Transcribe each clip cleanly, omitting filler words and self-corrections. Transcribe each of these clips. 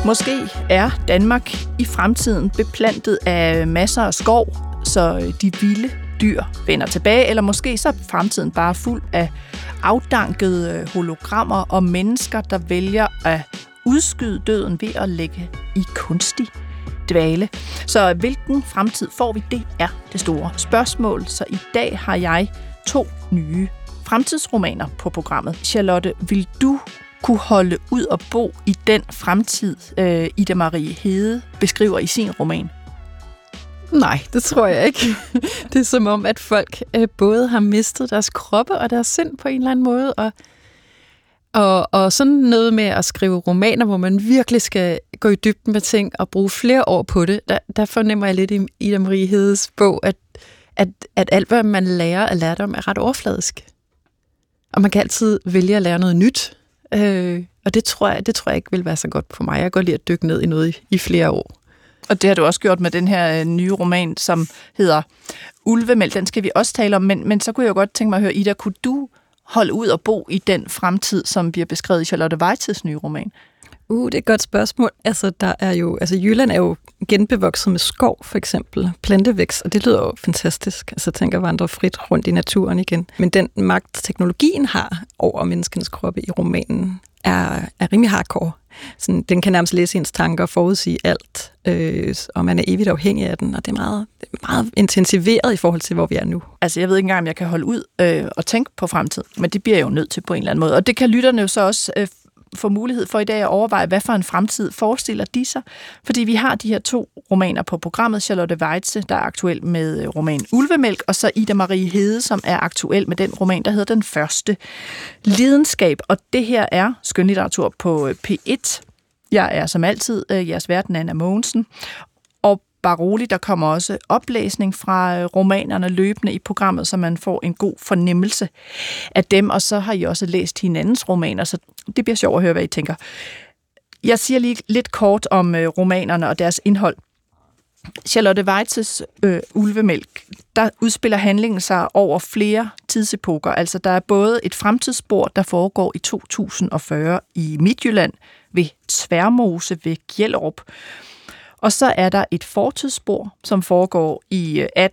Måske er Danmark i fremtiden beplantet af masser af skov, så de vilde dyr vender tilbage, eller måske så er fremtiden bare fuld af afdankede hologrammer og mennesker, der vælger at udskyde døden ved at lægge i kunstig dvale. Så hvilken fremtid får vi? Det er det store spørgsmål. Så i dag har jeg 2 nye fremtidsromaner på programmet. Charlotte, vil du kunne holde ud og bo i den fremtid, Ida Marie Hede beskriver i sin roman? Nej, det tror jeg ikke. Det er som om, at folk både har mistet deres kroppe og deres sind på en eller anden måde, og sådan noget med at skrive romaner, hvor man virkelig skal gå i dybden med ting og bruge flere år på det, der fornemmer jeg lidt i Ida Marie Hedes bog, at alt, hvad man lærer af lærdom, er ret overfladisk. Og man kan altid vælge at lære noget nyt, og det tror jeg ikke vil være så godt for mig. Jeg går lige at dykke ned i noget i flere år. Og det har du også gjort med den her nye roman, som hedder Ulvemælk. Den skal vi også tale om, men så kunne jeg godt tænke mig at høre, Ida, kunne du holde ud og bo i den fremtid, som bliver beskrevet i Charlotte Weitzes nye roman? Det er et godt spørgsmål. Jylland er jo genbevokset med skov, for eksempel, plantevækst, og det lyder jo fantastisk. Altså, jeg tænker at vandre frit rundt i naturen igen. Men den magt, teknologien har over menneskens kroppe i romanen, er rimelig hardcore. Sådan, den kan nærmest læse ens tanker og forudsige alt, og man er evigt afhængig af den, og det er meget intensiveret i forhold til, hvor vi er nu. Altså, jeg ved ikke engang, om jeg kan holde ud og tænke på fremtid, men det bliver jeg jo nødt til på en eller anden måde. Og det kan lytterne jo så også få mulighed for i dag at overveje, hvad for en fremtid forestiller de sig. Fordi vi har de her 2 romaner på programmet. Charlotte Weitze, der er aktuel med roman Ulvemælk, og så Ida Marie Hede, som er aktuel med den roman, der hedder Den Første Lidenskab. Og det her er skønlitteratur på P1. Jeg er som altid jeres vært, Nanna Mogensen. Og bare roligt, der kommer også oplæsning fra romanerne løbende i programmet, så man får en god fornemmelse af dem. Og så har I også læst hinandens romaner, så det bliver sjovt at høre, hvad I tænker. Jeg siger lige lidt kort om romanerne og deres indhold. Charlotte Weitzes Ulvemælk, der udspiller handlingen sig over flere tidsepoker. Altså, der er både et fremtidsspor, der foregår i 2040 i Midtjylland ved Tværmose ved Gjellerup. Og så er der et fortidsspor, som foregår i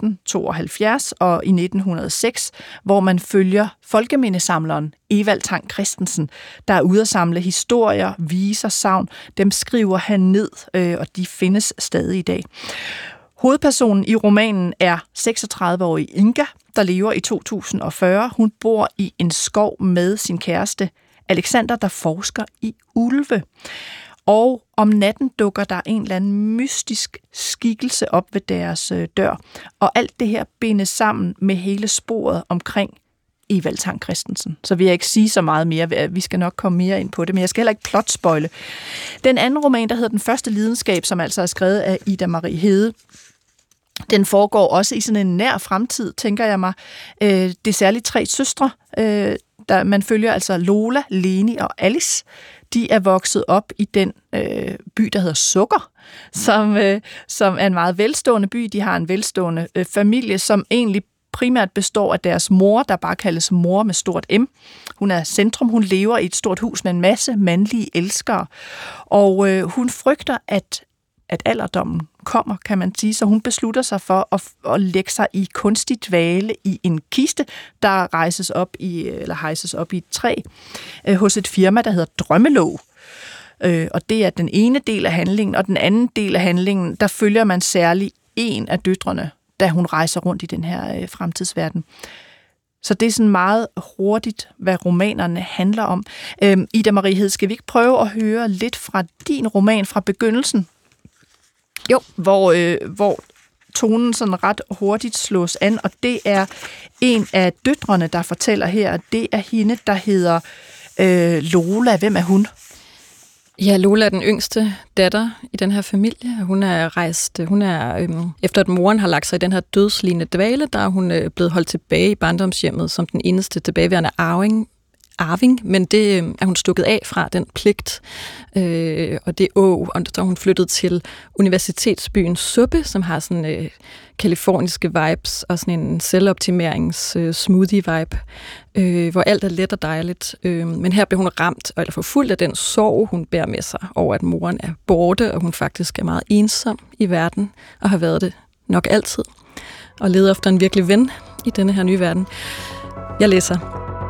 1872 og i 1906, hvor man følger folkemindesamleren Evald Tang Christensen, der er ude at samle historier, viser, sagn. Dem skriver han ned, og de findes stadig i dag. Hovedpersonen i romanen er 36-årige Inga, der lever i 2040. Hun bor i en skov med sin kæreste Alexander, der forsker i ulve. Og om natten dukker der en eller anden mystisk skikkelse op ved deres dør. Og alt det her bindes sammen med hele sporet omkring Evald Tang Christensen. Så vil jeg ikke sige så meget mere. Vi skal nok komme mere ind på det, men jeg skal heller ikke plotspoile. Den anden roman, der hedder Den Første Lidenskab, som altså er skrevet af Ida Marie Hede, den foregår også i sådan en nær fremtid, tænker jeg mig. Det er særligt 3 søstre, der man følger, altså Lola, Leni og Alice. De er vokset op i den by, der hedder Sukker, som er en meget velstående by. De har en velstående familie, som egentlig primært består af deres mor, der bare kaldes mor med stort M. Hun er centrum, hun lever i et stort hus med en masse mandlige elskere, og hun frygter, at alderdommen kommer, kan man sige, så hun beslutter sig for at lægge sig i kunstig dvale i en kiste, der hejses op i et træ hos et firma, der hedder Drømmelåg. Og det er den ene del af handlingen, og den anden del af handlingen, der følger man særligt en af døtrene, da hun rejser rundt i den her fremtidsverden. Så det er sådan meget hurtigt, hvad romanerne handler om. Ida Marie Hede, skal vi ikke prøve at høre lidt fra din roman fra begyndelsen? Jo, hvor tonen sådan ret hurtigt slås an, og det er en af døtrene, der fortæller her, det er hende, der hedder Lola. Hvem er hun? Ja, Lola er den yngste datter i den her familie. Hun er efter at moren har lagt sig i den her dødslignende dvale, der er hun blevet holdt tilbage i barndomshjemmet som den eneste tilbageværende arving, men det er hun stukket af fra, den pligt. Og det og så er hun flyttet til universitetsbyen Suppe, som har sådan kaliforniske vibes og sådan en selvoptimerings smoothie-vibe, hvor alt er let og dejligt. Men her blev hun ramt eller forfulgt af den sorg, hun bærer med sig over, at moren er borte, og hun faktisk er meget ensom i verden, og har været det nok altid, og leder efter en virkelig ven i denne her nye verden. Jeg læser.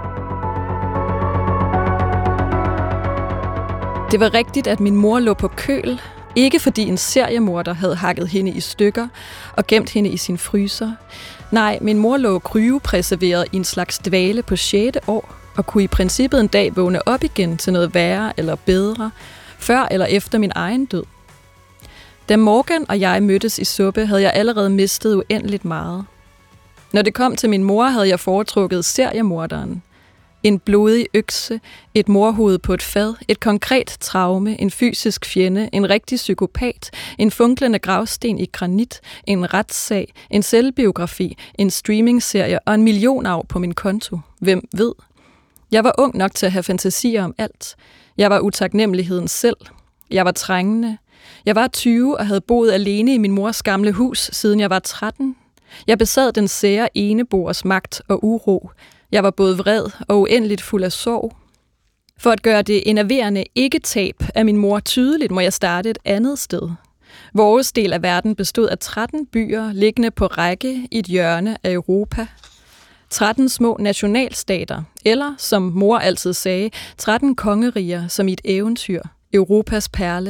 Det var rigtigt, at min mor lå på køl, ikke fordi en seriemorder havde hakket hende i stykker og gemt hende i sin fryser. Nej, min mor lå kryopreserveret i en slags dvale på 6. år, og kunne i princippet en dag vågne op igen til noget værre eller bedre, før eller efter min egen død. Da Morgan og jeg mødtes i Suppe, havde jeg allerede mistet uendeligt meget. Når det kom til min mor, havde jeg foretrukket seriemorderen. En blodig økse, et morhoved på et fad, et konkret traume, en fysisk fjende, en rigtig psykopat, en funklende gravsten i granit, en retssag, en selvbiografi, en streamingserie og en millionarv på min konto. Hvem ved? Jeg var ung nok til at have fantasier om alt. Jeg var utaknemmeligheden selv. Jeg var trængende. Jeg var 20 og havde boet alene i min mors gamle hus, siden jeg var 13. Jeg besad den sære eneboers magt og uro. Jeg var både vred og uendeligt fuld af sorg. For at gøre det enerverende ikke-tab af min mor tydeligt, må jeg starte et andet sted. Vores del af verden bestod af 13 byer, liggende på række i et hjørne af Europa. 13 små nationalstater, eller som mor altid sagde, 13 kongeriger som i et eventyr, Europas perle.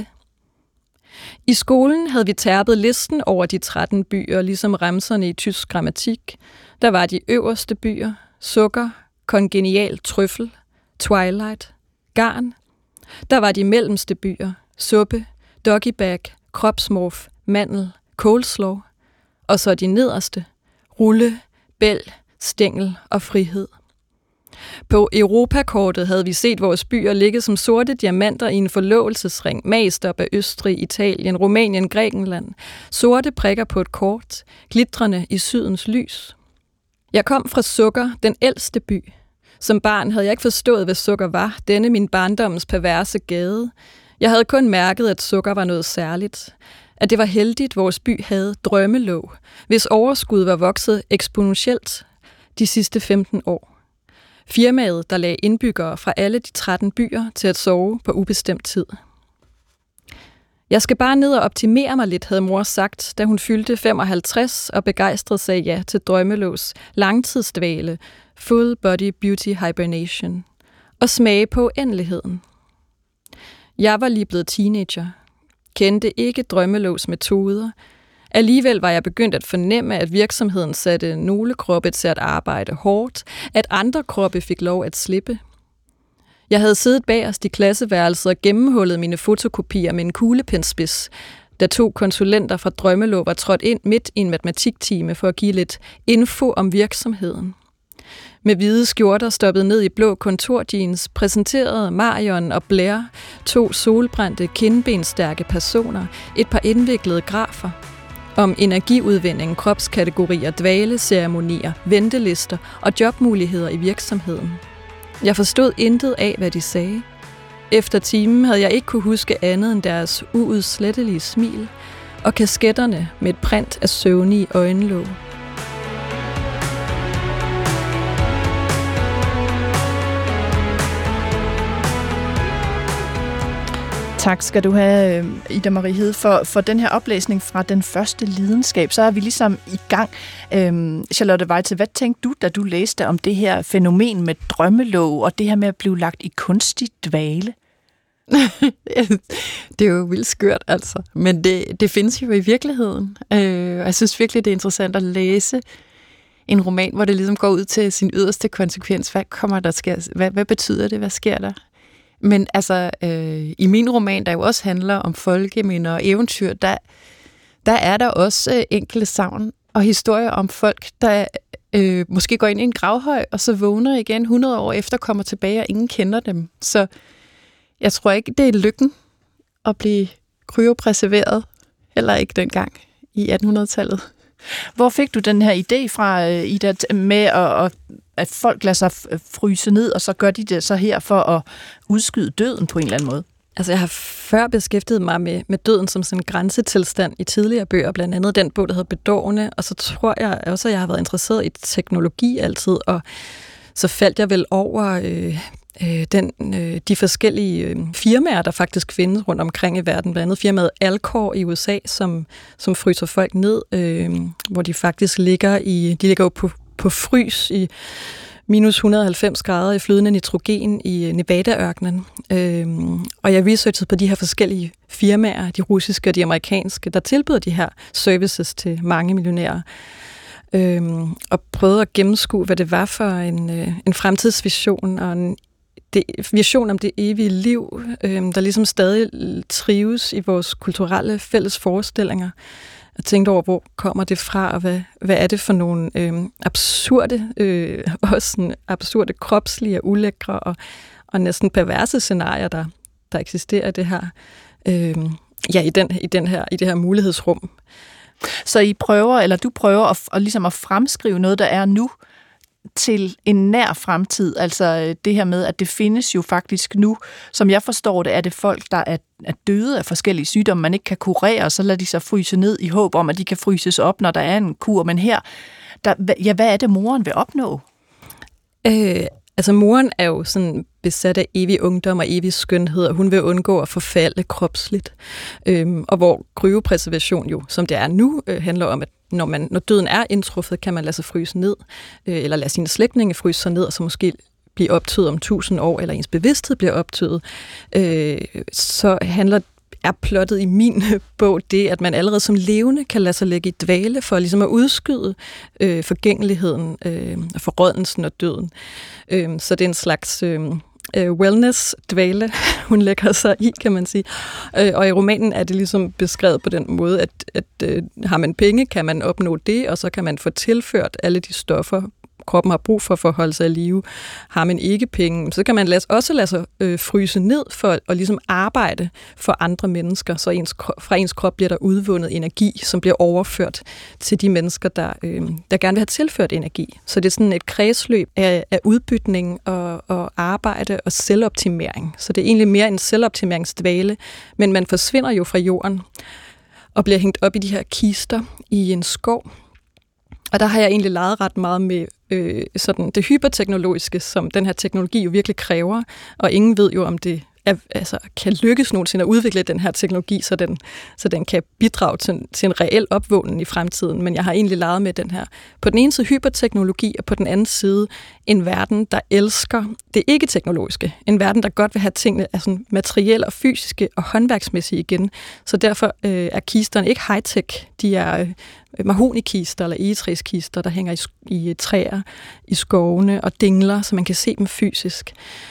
I skolen havde vi terpet listen over de 13 byer, ligesom remserne i tysk grammatik. Der var de øverste byer: sukker, kongenial trøffel, twilight, garn. Der var de mellemste byer: suppe, doggybag, kropsmorf, mandel, coleslaw. Og så de nederste: rulle, bæl, stængel og frihed. På Europakortet havde vi set vores byer ligge som sorte diamanter i en forlovelsesring, mast op af Østrig, Italien, Rumænien, Grækenland. Sorte prikker på et kort, glitrende i sydens lys. Jeg kom fra Sukker, den ældste by. Som barn havde jeg ikke forstået, hvad sukker var, denne min barndommens perverse gade. Jeg havde kun mærket, at sukker var noget særligt. At det var heldigt, vores by havde drømmelåg, hvis overskud var vokset eksponentielt de sidste 15 år. Firmaet, der lagde indbyggere fra alle de 13 byer til at sove på ubestemt tid. Jeg skal bare ned og optimere mig lidt, havde mor sagt, da hun fyldte 55 og begejstret sagde ja til drømmelås, langtidsdvale, full body beauty hibernation og smage på uendeligheden. Jeg var lige blevet teenager, kendte ikke drømmelås metoder. Alligevel var jeg begyndt at fornemme, at virksomheden satte nogle kroppe til at arbejde hårdt, at andre kroppe fik lov at slippe. Jeg havde siddet bagerst i klasseværelset og gennemhullet mine fotokopier med en kuglepensspids, da 2 konsulenter fra Drømmelå var trådt ind midt i en matematiktime for at give lidt info om virksomheden. Med hvide skjorter stoppet ned i blå kontorjeans præsenterede Marion og Blair 2 solbrændte, kindbenstærke personer, et par indviklede grafer om energiudvinding, kropskategorier, dvaleceremonier, ventelister og jobmuligheder i virksomheden. Jeg forstod intet af, hvad de sagde. Efter timen havde jeg ikke kunne huske andet end deres uudslettelige smil og kasketterne med et print af søvnige øjenlåg. Tak skal du have, Ida Marie Hede, for den her oplæsning fra Den første lidenskab. Så er vi ligesom i gang. Charlotte Weitze, hvad tænkte du, da du læste om det her fænomen med drømmelåg og det her med at blive lagt i kunstig dvale? Det er jo vildt skørt, altså. Men det findes jo i virkeligheden. Og jeg synes virkelig, det er interessant at læse en roman, hvor det ligesom går ud til sin yderste konsekvens. Hvad kommer der sker? Hvad betyder det? Hvad sker der? Men altså, i min roman, der jo også handler om folkeminder og eventyr, der er der også enkelte sagn og historier om folk, der måske går ind i en gravhøj, og så vågner igen 100 år efter, kommer tilbage, og ingen kender dem. Så jeg tror ikke, det er lykken at blive kryopreserveret, heller ikke dengang i 1800-tallet. Hvor fik du den her idé fra, Ida, med at folk lader sig fryse ned, og så gør de det så her for at udskyde døden på en eller anden måde? Altså, jeg har før beskæftiget mig med døden som sådan en grænsetilstand i tidligere bøger, blandt andet den bog, der hedder Bedårende, og så tror jeg også, at jeg har været interesseret i teknologi altid, og så faldt jeg vel over de forskellige firmaer, der faktisk findes rundt omkring i verden, blandt andet firmaet Alcor i USA, som fryser folk ned, hvor de faktisk ligger jo på frys i minus 190 grader i flydende nitrogen i Nevada-ørkenen. Og jeg researchede på de her forskellige firmaer, de russiske og de amerikanske, der tilbyder de her services til mange millionærer. Og prøvede at gennemskue, hvad det var for en fremtidsvision og en vision om det evige liv, der ligesom stadig trives i vores kulturelle fælles forestillinger. Jeg tænkte over, hvor kommer det fra, og hvad er det for nogle absurde kropslige og ulækre og næsten perverse scenarier, der eksisterer i det her, i det her mulighedsrum. Så du prøver at ligesom at fremskrive noget, der er nu, til en nær fremtid, altså det her med, at det findes jo faktisk nu. Som jeg forstår det, er det folk, der er døde af forskellige sygdomme, man ikke kan kurere, og så lader de sig fryse ned i håb om, at de kan fryses op, når der er en kur. Men her, hvad er det, moren vil opnå? Altså, moren er jo sådan besat af evig ungdom og evig skønhed, og hun vil undgå at forfalde kropsligt. Og hvor kryopreservation jo, som det er nu, handler om, at når døden er indtruffet, kan man lade sig fryse ned, eller lade sine slægtninge fryse sig ned, og så måske blive optøet om 1000 år, eller ens bevidsthed bliver optøet. Så er plottet i min bog det, at man allerede som levende kan lade sig lægge i dvale for ligesom at udskyde forgængeligheden og forrådnelsen og døden. Så det er en slags wellness-dvale, hun lægger sig i, kan man sige. Og i romanen er det ligesom beskrevet på den måde, at har man penge, kan man opnå det, og så kan man få tilført alle de stoffer, kroppen har brug for at holde sig i live. Har man ikke penge, så kan man også lade sig fryse ned for at ligesom arbejde for andre mennesker, så fra ens krop bliver der udvundet energi, som bliver overført til de mennesker, der gerne vil have tilført energi. Så det er sådan et kredsløb af udbytning og arbejde og selvoptimering. Så det er egentlig mere en selvoptimeringsdvale, men man forsvinder jo fra jorden og bliver hængt op i de her kister i en skov. Og der har jeg egentlig leget ret meget med sådan det hyperteknologiske, som den her teknologi jo virkelig kræver, og ingen ved jo, om det kan lykkes nogensinde at udvikle den her teknologi, så den kan bidrage til en reel opvågning i fremtiden. Men jeg har egentlig leget med den her, på den ene side hyperteknologi, og på den anden side en verden, der elsker det ikke-teknologiske. En verden, der godt vil have tingene sådan materielle og fysiske og håndværksmæssige igen. Så derfor er kisterne ikke high-tech. De er mahognikister eller egetræskister, der hænger i træer, i skovene og dingler, så man kan se dem fysisk.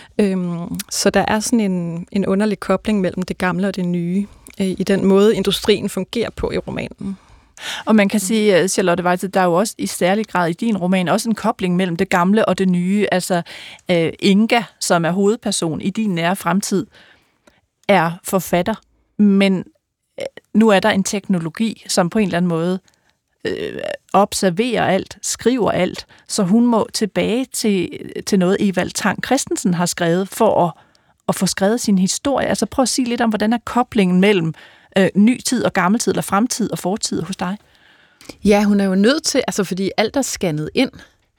Så der er sådan en underlig kobling mellem det gamle og det nye, i den måde, industrien fungerer på i romanen. Og man kan sige, Charlotte Weitze, der er jo også i særlig grad i din roman også en kobling mellem det gamle og det nye. Altså Inga, som er hovedperson i din nære fremtid, er forfatter, men nu er der en teknologi, som på en eller anden måde observerer alt, skriver alt, så hun må tilbage til noget, Evald Tang Kristensen har skrevet, for at få skrevet sin historie. Altså prøv at sige lidt om, hvordan er koblingen mellem ny tid og gammel tid, eller fremtid og fortid hos dig? Ja, hun er jo nødt til, altså fordi alt er scannet ind,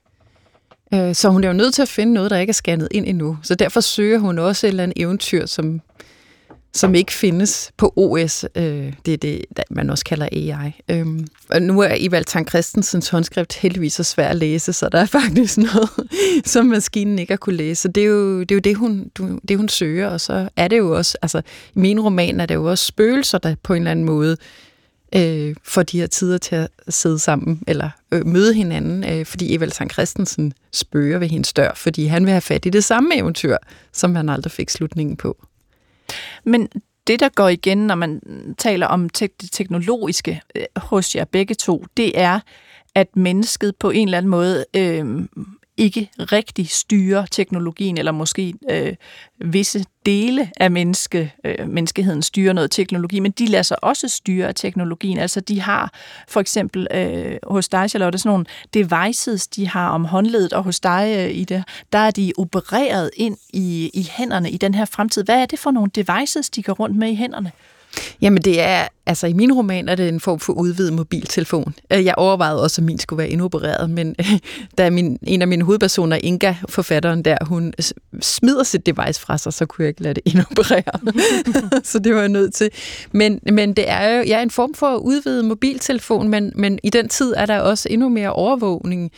så hun er jo nødt til at finde noget, der ikke er scannet ind endnu. Så derfor søger hun også et eller andet eventyr, som ikke findes på OS. Det er det, man også kalder AI. Og nu er Evald Tang Kristensens håndskrift heldigvis så svær at læse, så der er faktisk noget, som maskinen ikke har kunne læse. Så det er jo det, hun søger, og så er det jo også, altså i min roman er det jo også spøgelser, der på en eller anden måde får de her tider til at sidde sammen, eller møde hinanden, fordi Evald Tang Kristensen spøger ved hendes dør, fordi han vil have fat i det samme eventyr, som han aldrig fik slutningen på. Men det, der går igen, når man taler om det teknologiske hos jer begge to, det er, at mennesket på en eller anden måde ikke rigtig styrer teknologien, eller måske visse dele af menneskeheden styrer noget teknologi, men de lader sig også styre af teknologien. Altså de har for eksempel hos dig, Charlotte, sådan nogle devices, de har om håndledet, og hos dig, Ida, der er de opereret ind i hænderne i den her fremtid. Hvad er det for nogle devices, de går rundt med i hænderne? Jamen det er, altså i min roman er det en form for udvidet mobiltelefon. Jeg overvejede også, at min skulle være indopereret, men da en af mine hovedpersoner, Inga, forfatteren der, hun smider sit device fra sig, så kunne jeg ikke lade det indoperere. Så det var jeg nødt til. Men det er jo en form for udvidet mobiltelefon, men i den tid er der også endnu mere overvågning.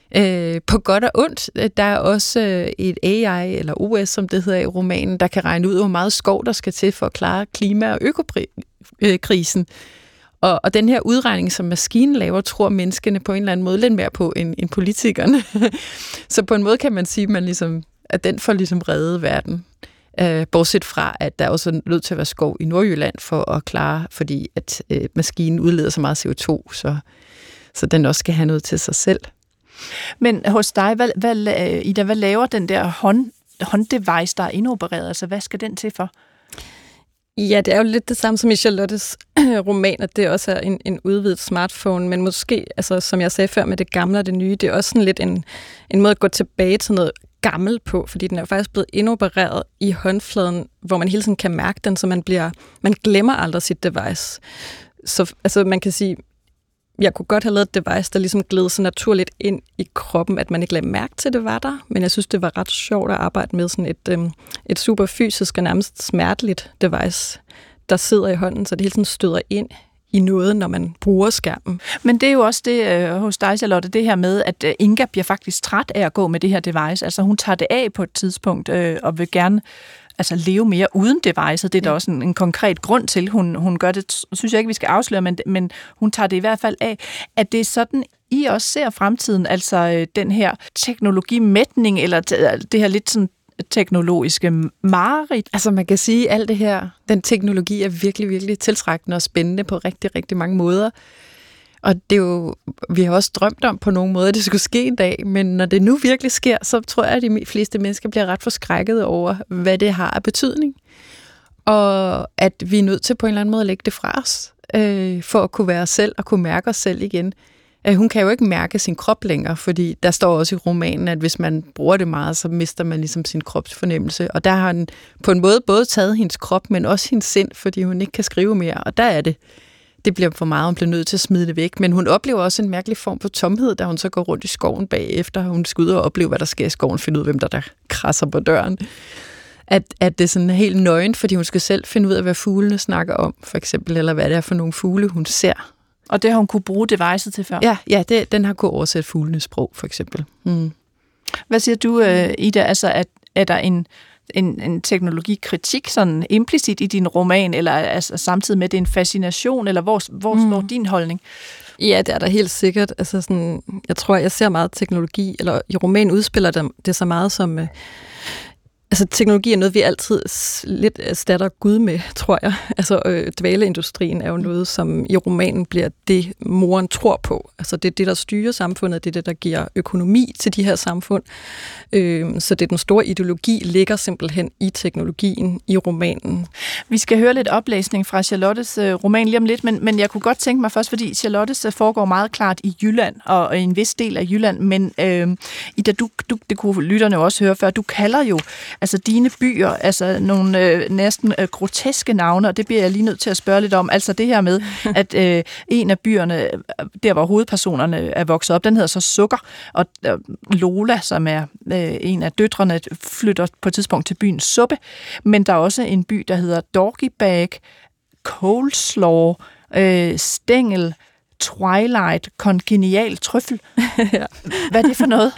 På godt og ondt. Der er også et AI, eller OS, som det hedder i romanen, der kan regne ud, hvor meget skov, der skal til for at klare klima- og økokrisen. Og den her udregning, som maskinen laver, tror menneskene på en eller anden måde lidt mere på end politikerne. Så på en måde kan man sige, at den får ligesom reddet verden. Bortset fra, at der også er nødt til at være skov i Nordjylland for at klare, fordi at maskinen udleder så meget CO2, så den også skal have noget til sig selv. Men hos dig, Ida, hvad laver den der hånddevice, der er indopereret? Altså, hvad skal den til for? Ja, det er jo lidt det samme som i Charlottes roman, at det også er en udvidet smartphone, men måske, altså, som jeg sagde før med det gamle og det nye, det er også sådan lidt en måde at gå tilbage til noget gammelt på, fordi den er jo faktisk blevet indopereret i håndfladen, hvor man hele tiden kan mærke den, så man glemmer aldrig sit device. Så altså, man kan sige, jeg kunne godt have lavet et device, der ligesom gled så naturligt ind i kroppen, at man ikke lagde mærke til, det var der. Men jeg synes, det var ret sjovt at arbejde med sådan et super fysisk og nærmest smerteligt device, der sidder i hånden, så det hele tiden støder ind i noget, når man bruger skærmen. Men det er jo også det hos dig, Charlotte, det her med, at Inga bliver faktisk træt af at gå med det her device. Altså hun tager det af på et tidspunkt og vil gerne leve mere uden device. Det er der også en konkret grund til. Hun gør det, synes jeg ikke, vi skal afsløre, men hun tager det i hvert fald af. At det er sådan, I også ser fremtiden, altså den her teknologimætning, eller det her lidt sådan teknologiske mareridt. Altså man kan sige, at alt det her, den teknologi er virkelig, virkelig tiltrækkende og spændende på rigtig, rigtig mange måder. Og det er jo, vi har også drømt om på nogle måder, at det skulle ske en dag, men når det nu virkelig sker, så tror jeg, at de fleste mennesker bliver ret forskrækket over, hvad det har af betydning. Og at vi er nødt til på en eller anden måde at lægge det fra os, for at kunne være os selv og kunne mærke os selv igen. Hun kan jo ikke mærke sin krop længere, fordi der står også i romanen, at hvis man bruger det meget, så mister man ligesom sin kropsfornemmelse. Og der har han på en måde både taget hendes krop, men også hendes sind, fordi hun ikke kan skrive mere. Og der er det bliver for meget, hun bliver nødt til at smide det væk. Men hun oplever også en mærkelig form for tomhed, da hun så går rundt i skoven bagefter. Hun skal ud og opleve, hvad der sker i skoven, finde ud af, hvem der krasser på døren. At det er sådan helt nøgen, fordi hun skal selv finde ud af, hvad fuglene snakker om, for eksempel, eller hvad det er for nogle fugle, hun ser. Og det har hun kunne bruge devicet til før? Ja, den har kunnet oversætte fuglenes sprog, for eksempel. Mm. Hvad siger du, Ida? Altså, er der en teknologikritik sådan implicit i din roman, eller altså, samtidig med det en fascination, eller hvor står din holdning? Ja, det er der helt sikkert. Altså sådan, jeg tror, jeg ser meget teknologi, eller i romanen udspiller det så meget som... Altså, teknologi er noget, vi altid lidt erstatter Gud med, tror jeg. Altså, dvaleindustrien er jo noget, som i romanen bliver det, moren tror på. Altså, det er det, der styrer samfundet, det er det, der giver økonomi til de her samfund. Så det den store ideologi ligger simpelthen i teknologien i romanen. Vi skal høre lidt oplæsning fra Charlottes roman lige om lidt, men jeg kunne godt tænke mig først, fordi Charlottes foregår meget klart i Jylland, og en vis del af Jylland, men Ida, det kunne lytterne også høre før, du kalder jo altså dine byer, altså nogle næsten groteske navne, og det bliver jeg lige nødt til at spørge lidt om. Altså det her med, at en af byerne, der hvor hovedpersonerne er vokset op, den hedder så Sukker, og Lola, som er en af døtrene, flytter på et tidspunkt til byen Suppe, men der er også en by, der hedder Doggy-Bag, Coleslaw, Stængel, Twilight, Kongenial Trøffel. Ja. Hvad er det for noget?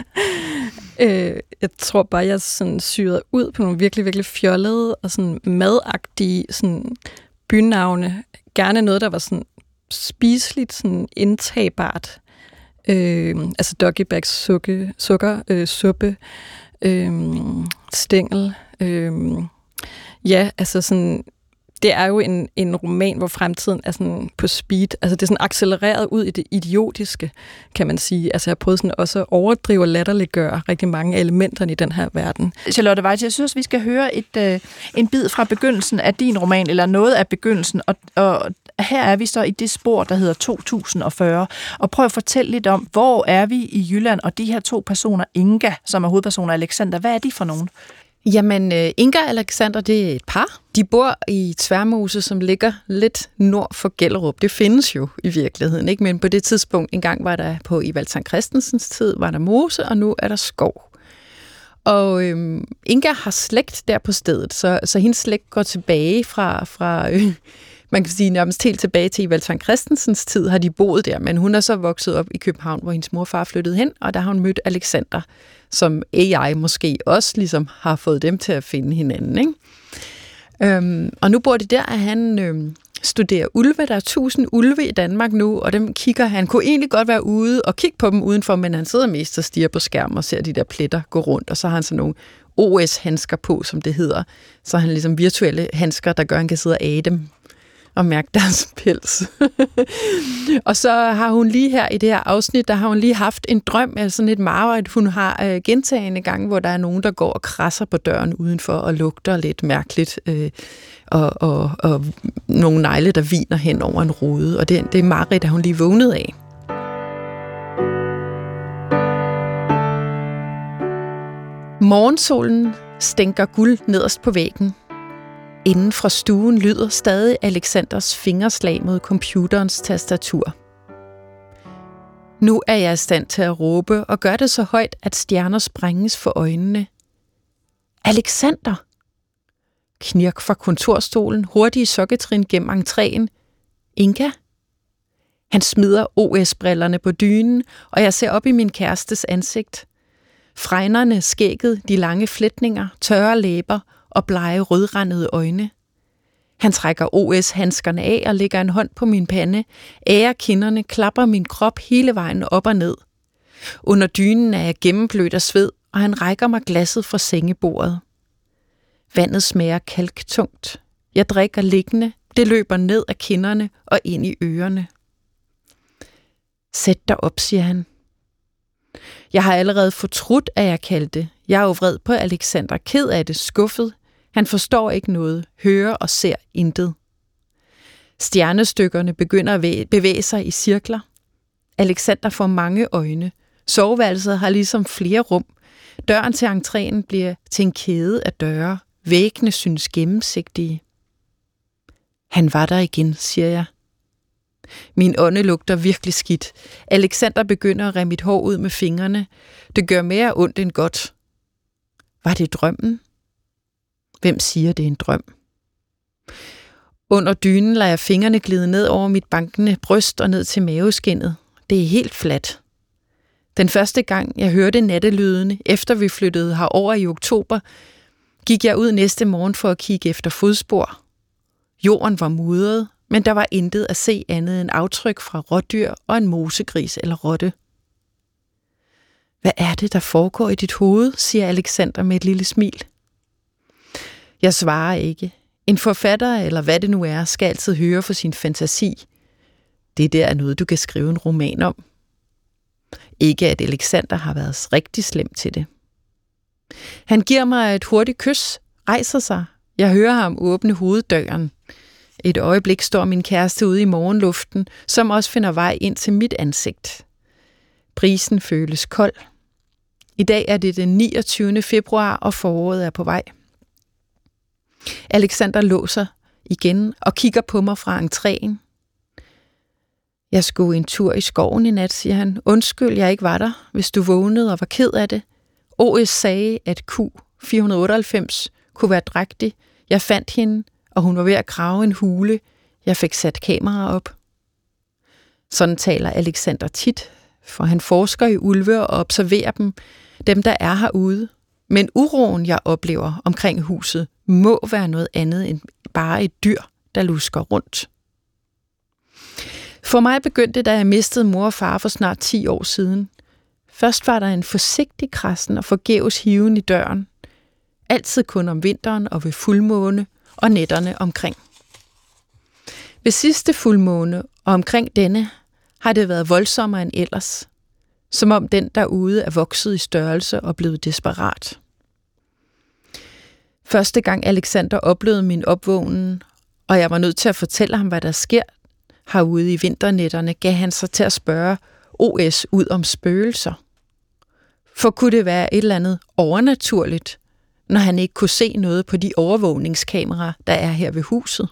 Jeg tror bare, jeg sådan syrede ud på nogle virkelig, virkelig fjollede og sådan madagtige sådan bynavne. Gerne noget, der var sådan spiseligt, sådan indtagbart. Altså Doggy-Bag, sukker, suppe, stængel. Ja, altså sådan... det er jo en roman, hvor fremtiden er sådan på speed. Altså det er sådan accelereret ud i det idiotiske, kan man sige. Altså jeg har prøvet sådan også at overdrive og latterliggøre rigtig mange af elementerne i den her verden. Charlotte Weitz, jeg synes, vi skal høre en bid fra begyndelsen af din roman, eller noget af begyndelsen, og her er vi så i det spor, der hedder 2040, og prøv at fortælle lidt om, hvor er vi i Jylland, og de her 2 personer, Inga, som er hovedpersoner, Alexander, hvad er de for nogen? Jamen, Inga og Alexander, det er et par. De bor i Tværmose, som ligger lidt nord for Gellerup. Det findes jo i virkeligheden, ikke? Men på det tidspunkt, engang var der på Evald Tang Christensens tid, var der mose, og nu er der skov. Og Inga har slægt der på stedet, så hendes slægt går tilbage fra man kan sige nærmest helt tilbage til Evald Tang Christensens tid, har de boet der, men hun er så vokset op i København, hvor hendes mor og far flyttede hen, og der har hun mødt Alexander, som AI måske også ligesom har fået dem til at finde hinanden, ikke? Og nu bor de der, at han studerer ulve. Der er 1000 ulve i Danmark nu, og dem kigger han. Kunne egentlig godt være ude og kigge på dem udenfor, men han sidder mest og stiger på skærmen og ser de der pletter gå rundt, og så har han sådan nogle OS-handsker på, som det hedder. Så har han ligesom virtuelle handsker, der gør, at han kan sidde og æde dem og mærke deres pels. Og så har hun lige her i det her afsnit, der har hun lige haft en drøm, altså sådan et mareridt, hun har gentagende gange, hvor der er nogen, der går og krasser på døren udenfor og lugter lidt mærkeligt, og nogle negle, der viner hen over en rude. Og det er mareridt, der hun lige vågnet af. Morgensolen stænker guld nederst på væggen. Inden fra stuen lyder stadig Alexanders fingerslag mod computerens tastatur. Nu er jeg i stand til at råbe og gøre det så højt, at stjerner sprænges for øjnene. Alexander! Knirk fra kontorstolen, hurtige sokketrin gennem entréen. Inga? Han smider OS-brillerne på dynen, og jeg ser op i min kærestes ansigt. Fregnerne, skægget, de lange flætninger, tørre læber og blege rødrandede øjne. Han trækker OS-handskerne af og lægger en hånd på min pande, ærer kinderne, klapper min krop hele vejen op og ned. Under dynen er jeg gennemblødt af sved, og han rækker mig glasset fra sengebordet. Vandet smager kalktungt. Jeg drikker liggende, det løber ned af kinderne og ind i ørerne. Sæt dig op, siger han. Jeg har allerede fortrudt, at jeg kaldte det. Jeg er jo vred på Alexander, ked af det, skuffet. Han forstår ikke noget, hører og ser intet. Stjernestykkerne begynder at bevæge sig i cirkler. Alexander får mange øjne. Soveværelset har ligesom flere rum. Døren til entréen bliver til en kæde af døre. Væggene synes gennemsigtige. Han var der igen, siger jeg. Min ånde lugter virkelig skidt. Alexander begynder at remme mit hår ud med fingrene. Det gør mere ondt end godt. Var det drømmen? Hvem siger, det er en drøm? Under dynen lader jeg fingrene glide ned over mit bankende bryst og ned til maveskindet. Det er helt fladt. Den første gang, jeg hørte nattelydene, efter vi flyttede herover i oktober, gik jeg ud næste morgen for at kigge efter fodspor. Jorden var mudret, men der var intet at se andet end aftryk fra rådyr og en mosegris eller rotte. Hvad er det, der foregår i dit hoved, siger Alexander med et lille smil. Jeg svarer ikke. En forfatter, eller hvad det nu er, skal altid høre for sin fantasi. Det der er noget, du kan skrive en roman om. Ikke at Alexander har været rigtig slem til det. Han giver mig et hurtigt kys, rejser sig. Jeg hører ham åbne hoveddøren. Et øjeblik står min kæreste ude i morgenluften, som også finder vej ind til mit ansigt. Brisen føles kold. I dag er det den 29. februar, og foråret er på vej. Alexander låser igen og kigger på mig fra entréen. Jeg skulle en tur i skoven i nat, siger han. Undskyld, jeg ikke var der, hvis du vågnede og var ked af det. OS sagde, at Q498 kunne være drægtig. Jeg fandt hende, og hun var ved at grave en hule. Jeg fik sat kameraer op. Sådan taler Alexander tit, for han forsker i ulve og observerer dem der er herude. Men uroen, jeg oplever omkring huset, må være noget andet end bare et dyr, der lusker rundt. For mig begyndte det, da jeg mistede mor og far for snart 10 år siden. Først var der en forsigtig krassen og forgæves hiven i døren. Altid kun om vinteren og ved fuldmåne og nætterne omkring. Ved sidste fuldmåne og omkring denne har det været voldsommere end ellers, som om den derude er vokset i størrelse og blevet desperat. Første gang Alexander oplevede min opvågnen, og jeg var nødt til at fortælle ham, hvad der sker herude i vinternætterne, gav han sig til at spørge OS ud om spøgelser. For kunne det være et eller andet overnaturligt, når han ikke kunne se noget på de overvågningskameraer, der er her ved huset?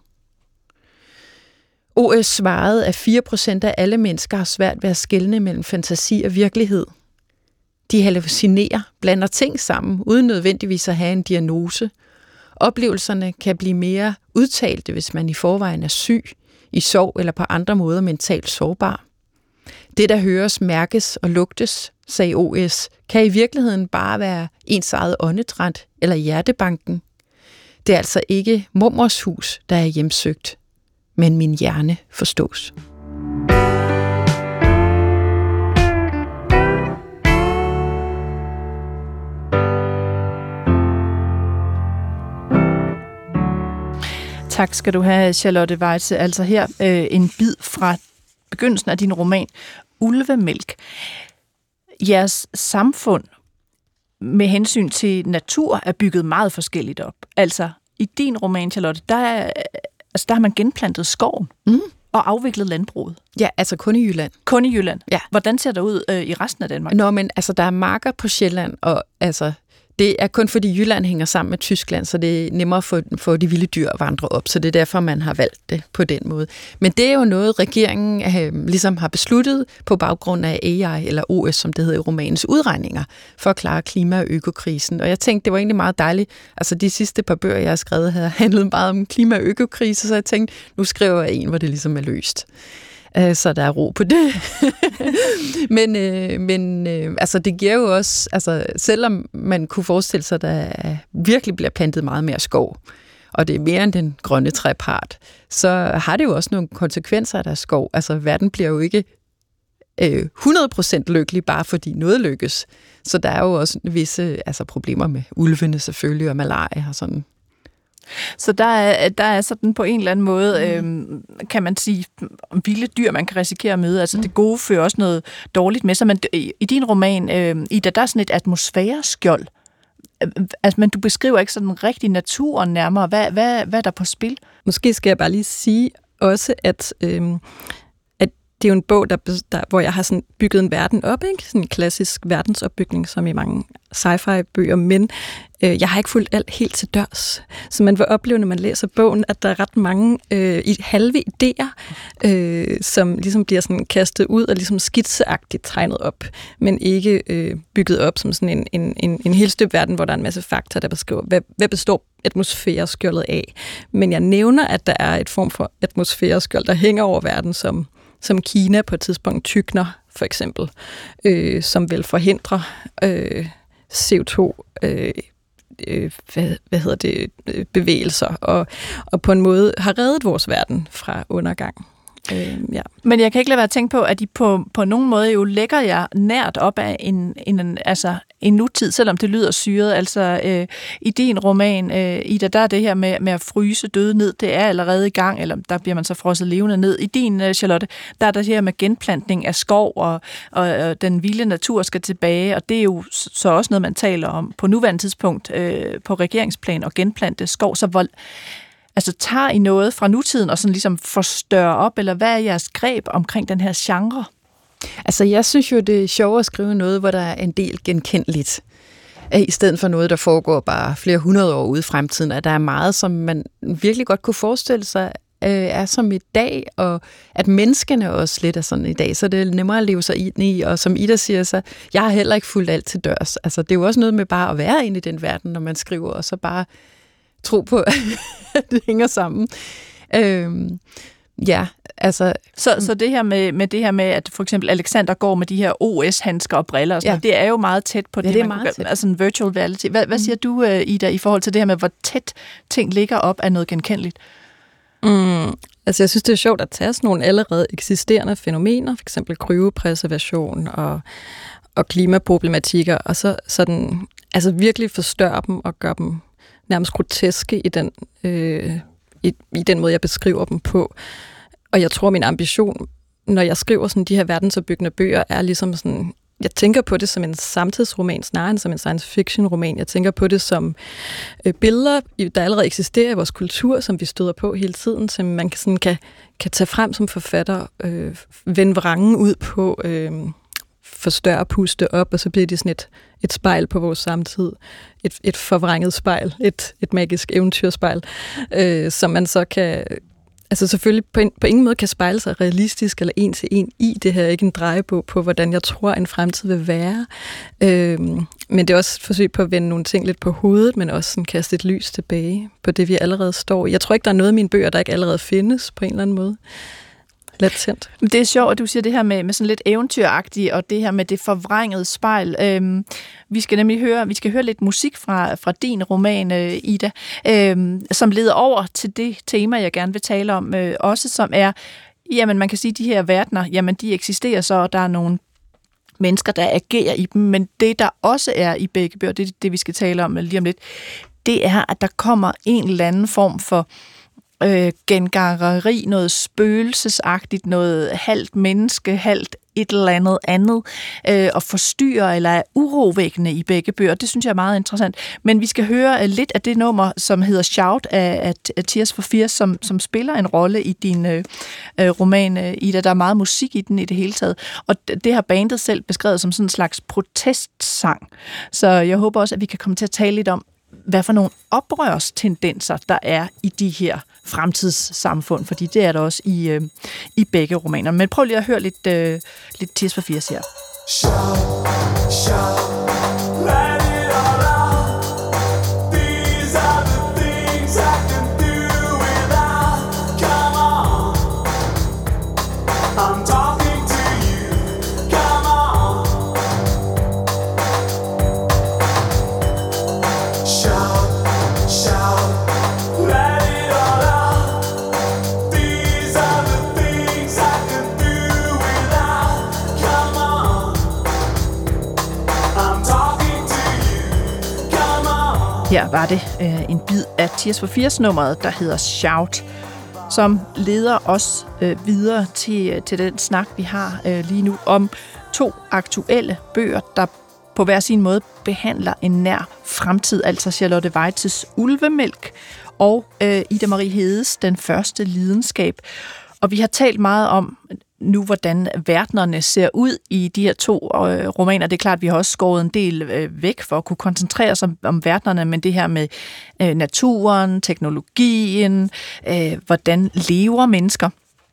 OS svarede, at 4% af alle mennesker har svært ved at skelne mellem fantasi og virkelighed. De hallucinerer, blander ting sammen, uden nødvendigvis at have en diagnose. Oplevelserne kan blive mere udtalte, hvis man i forvejen er syg, i sorg eller på andre måder mentalt sårbar. Det, der høres, mærkes og lugtes, sagde OS, kan i virkeligheden bare være ens eget åndedræt eller hjertebanken. Det er altså ikke mormors hus, der er hjemsøgt, men min hjerne forstås. Tak skal du have, Charlotte Weitze. Altså her en bid fra begyndelsen af din roman, Ulvemælk. Jeres samfund med hensyn til natur er bygget meget forskelligt op. Altså i din roman, Charlotte, der har man genplantet skoven og afviklet landbruget. Ja, altså kun i Jylland. Kun i Jylland? Ja. Hvordan ser det ud i resten af Danmark? Nå, men altså der er marker på Sjælland, og altså det er kun fordi Jylland hænger sammen med Tyskland, så det er nemmere for de vilde dyr at vandre op, så det er derfor, man har valgt det på den måde. Men det er jo noget, regeringen ligesom har besluttet på baggrund af AI, eller OS, som det hedder i romanens udregninger, for at klare klima- og økokrisen. Og jeg tænkte, det var egentlig meget dejligt. Altså de sidste par bøger, jeg har skrevet, havde handlet meget om klima- og økokrise, så jeg tænkte, nu skriver jeg en, hvor det ligesom er løst. Så der er ro på det. men altså det giver jo også, altså selvom man kunne forestille sig, at der virkelig bliver plantet meget mere skov, og det er mere end den grønne trepart, så har det jo også nogle konsekvenser af deres skov. Altså verden bliver jo ikke 100% lykkelig, bare fordi noget lykkes. Så der er jo også visse problemer med ulvene selvfølgelig, og malaria og sådan. Så der er sådan på en eller anden måde, kan man sige, vilde dyr, man kan risikere at møde. Altså det gode fører også noget dårligt med sig. Men i din roman, Ida, der er sådan et atmosfæreskjold. Altså, men du beskriver ikke sådan rigtig naturen nærmere. Hvad er der på spil? Måske skal jeg bare lige sige også, at det er jo en bog, hvor jeg har sådan bygget en verden op, ikke? Sådan en klassisk verdensopbygning, som i mange sci-fi-bøger, men jeg har ikke fulgt alt helt til dørs. Så man vil opleve, når man læser bogen, at der er ret mange halve idéer, som ligesom bliver sådan kastet ud og ligesom skitseagtigt tegnet op, men ikke bygget op som sådan en helt støbt verden, hvor der er en masse fakta, der beskriver, hvad består atmosfæreskjoldet af. Men jeg nævner, at der er et form for atmosfæreskjold, der hænger over verden, som Kina på et tidspunkt tykner, for eksempel, som vil forhindre CO2 bevægelser, og på en måde har reddet vores verden fra undergang. Ja. Men jeg kan ikke lade være at tænke på, at de på nogen måde jo lægger jer nært op af en nutid, selvom det lyder syret. Altså i din roman, Ida, der er det her med at fryse døde ned, det er allerede i gang, eller der bliver man så frosset levende ned. I din, Charlotte, der er det her med genplantning af skov, og den vilde natur skal tilbage, og det er jo så også noget, man taler om på nuværende tidspunkt på regeringsplan og genplante skov. Så tager I noget fra nutiden og sådan ligesom forstørrer op, eller hvad er jeres greb omkring den her genre? Altså, jeg synes jo, det er sjovt at skrive noget, hvor der er en del genkendeligt, i stedet for noget, der foregår bare flere hundrede år ude i fremtiden, at der er meget, som man virkelig godt kunne forestille sig, er som i dag, og at menneskene også lidt er sådan i dag, så det er nemmere at leve sig ind i, og som Ida siger, så jeg har heller ikke fulgt alt til dørs. Altså, det er jo også noget med bare at være inde i den verden, når man skriver, og så bare tro på, at det hænger sammen. Ja, altså... Så det her med det her med, at for eksempel Alexander går med de her OS-handsker og briller og sådan noget, det er jo meget tæt på det, man kan, altså en virtual reality. Hvad siger du, Ida, i forhold til det her med, hvor tæt ting ligger op af noget genkendeligt? Altså jeg synes, det er sjovt at tage sådan nogle allerede eksisterende fænomener, for eksempel kryopreservation og klimaproblematikker, og så sådan, altså virkelig forstørre dem og gøre dem nærmest groteske i den måde, jeg beskriver dem på. Og jeg tror, min ambition, når jeg skriver sådan de her verdensopbyggende bøger, er ligesom sådan, jeg tænker på det som en samtidsroman, snarere end som en science fiction roman. Jeg tænker på det som billeder, der allerede eksisterer i vores kultur, som vi støder på hele tiden, som man sådan kan tage frem som forfatter, vende vrangen ud på, forstørre, puste op, og så bliver det sådan et spejl på vores samtid. Et forvrænget spejl, et magisk eventyrspejl, som man så kan... Altså selvfølgelig på ingen måde kan spejle sig realistisk eller en til en i det her, ikke en drejebog på, hvordan jeg tror, en fremtid vil være. Men det er også et forsøg på at vende nogle ting lidt på hovedet, men også sådan kaste et lys tilbage på det, vi allerede står i. Jeg tror ikke, der er noget af mine bøger, der ikke allerede findes på en eller anden måde. Latent. Det er sjovt, at du siger det her med sådan lidt eventyragtigt, og det her med det forvrængede spejl. Vi skal nemlig høre lidt musik fra din roman, Ida, som leder over til det tema, jeg gerne vil tale om, også som er, jamen man kan sige, de her verdener, jamen de eksisterer så, og der er nogle mennesker, der agerer i dem, men det, der også er i begge bøger, det er det, vi skal tale om lige om lidt, det er, at der kommer en eller anden form for gengangeri, noget spøgelsesagtigt, noget halvt menneske, halvt et eller andet, og forstyrrer eller er urovækkende i begge bøger. Det synes jeg er meget interessant. Men vi skal høre lidt af det nummer, som hedder Shout af Tears for Fears, som spiller en rolle i din roman, Ida. Der er meget musik i den i det hele taget. Og det har bandet selv beskrevet som sådan en slags protestsang. Så jeg håber også, at vi kan komme til at tale lidt om, hvad for nogle oprørstendenser, der er i de her fremtidssamfund, fordi det er der også i begge romaner. Men prøv lige at høre lidt Tears for Fears her. Shout, shout, let it all out. These are the things I can do without. Come on, I'm talking to you. Come on. Shout, shout, let it all out. These are the things I can do without. Come on, I'm talking to you. Come on. Her var det en bid af Tears for Fears-nummeret, der hedder Shout, som leder os videre til den snak, vi har lige nu om 2 aktuelle bøger, der på hver sin måde behandler en nær fremtid, altså Charlotte Weitz' Ulvemælk og Ida Marie Hedes Den første lidenskab. Og vi har talt meget om nu, hvordan verdenerne ser ud i de her 2 romaner. Det er klart, at vi har også skåret en del væk for at kunne koncentrere os om verdenerne, men det her med naturen, teknologien, hvordan lever mennesker.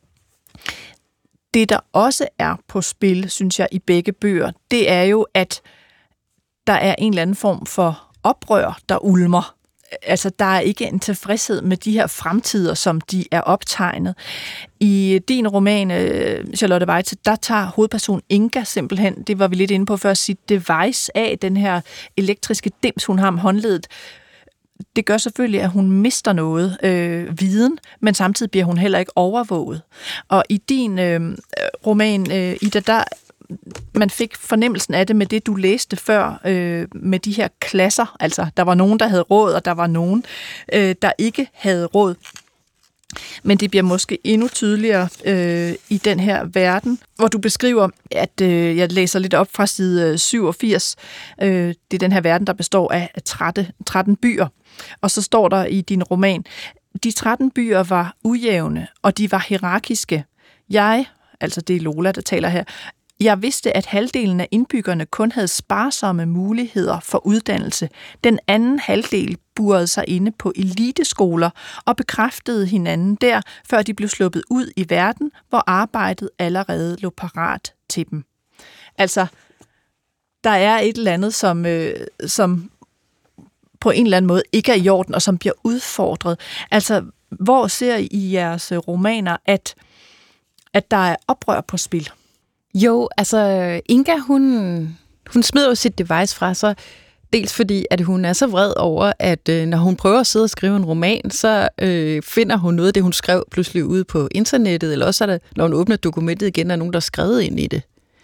Det, der også er på spil, synes jeg, i begge bøger, det er jo, at der er en eller anden form for oprør, der ulmer. Altså, der er ikke en tilfredshed med de her fremtider, som de er optegnet. I din roman, Charlotte Weitz, der tager hovedpersonen Inga simpelthen, det var vi lidt inde på før, sit device af, den her elektriske dims, hun har om håndledet. Det gør selvfølgelig, at hun mister noget viden, men samtidig bliver hun heller ikke overvåget. Og i din roman, Ida, der man fik fornemmelsen af det med det, du læste før, med de her klasser. Altså, der var nogen, der havde råd, og der var nogen, der ikke havde råd. Men det bliver måske endnu tydeligere i den her verden, hvor du beskriver, at jeg læser lidt op fra side 87. Det er den her verden, der består af 13 byer. Og så står der i din roman, de 13 byer var ujævne, og de var hierarkiske. Altså det er Lola, der taler her, jeg vidste, at halvdelen af indbyggerne kun havde sparsomme muligheder for uddannelse. Den anden halvdel burede sig inde på eliteskoler og bekræftede hinanden der, før de blev sluppet ud i verden, hvor arbejdet allerede lå parat til dem. Altså, der er et eller andet, som på en eller anden måde ikke er i orden, og som bliver udfordret. Altså, hvor ser I i jeres romaner, at der er oprør på spil? Jo, altså Inga, hun smider jo sit device fra sig, dels fordi, at hun er så vred over, at når hun prøver at sidde og skrive en roman, så finder hun noget af det, hun skrev pludselig ude på internettet, eller også er det, når hun åbner dokumentet igen, er nogen, der er skrevet ind i det.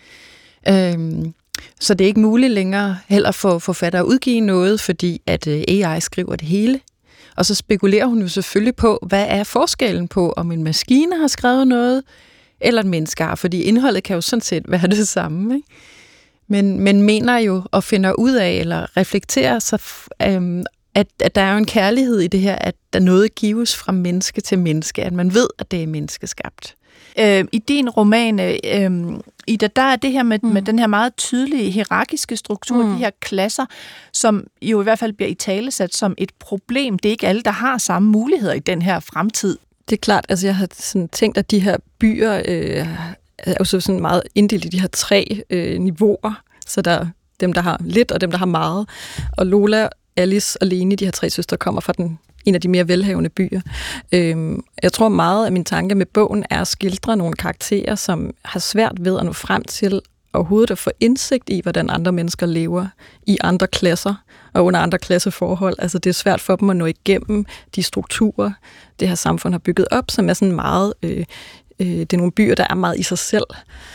Så det er ikke muligt længere heller for forfattere at udgive noget, fordi at AI skriver det hele. Og så spekulerer hun jo selvfølgelig på, hvad er forskellen på, om en maskine har skrevet noget, eller en menneske har, fordi indholdet kan jo sådan set være det samme, ikke? Men mener jo og finder ud af, eller reflekterer sig, at der er jo en kærlighed i det her, at der noget gives fra menneske til menneske, at man ved, at det er menneskeskabt. I din roman, Ida, der er det her med den her meget tydelige hierarkiske struktur, de her klasser, som jo i hvert fald bliver italesat som et problem. Det er ikke alle, der har samme muligheder i den her fremtid. Det er klart, altså jeg har sådan tænkt, at de her byer er jo sådan meget inddelt i de her 3 niveauer. Så der er dem, der har lidt, og dem, der har meget. Og Lola, Alice og Lene, de her 3 søstre, kommer fra en af de mere velhavende byer. Jeg tror meget, at min tanke med bogen er at skildre nogle karakterer, som har svært ved at nå frem til overhovedet at få indsigt i, hvordan andre mennesker lever i andre klasser og under andre klasseforhold. Altså det er svært for dem at nå igennem de strukturer, det her samfund har bygget op, som er sådan meget... det er nogle byer, der er meget i sig selv.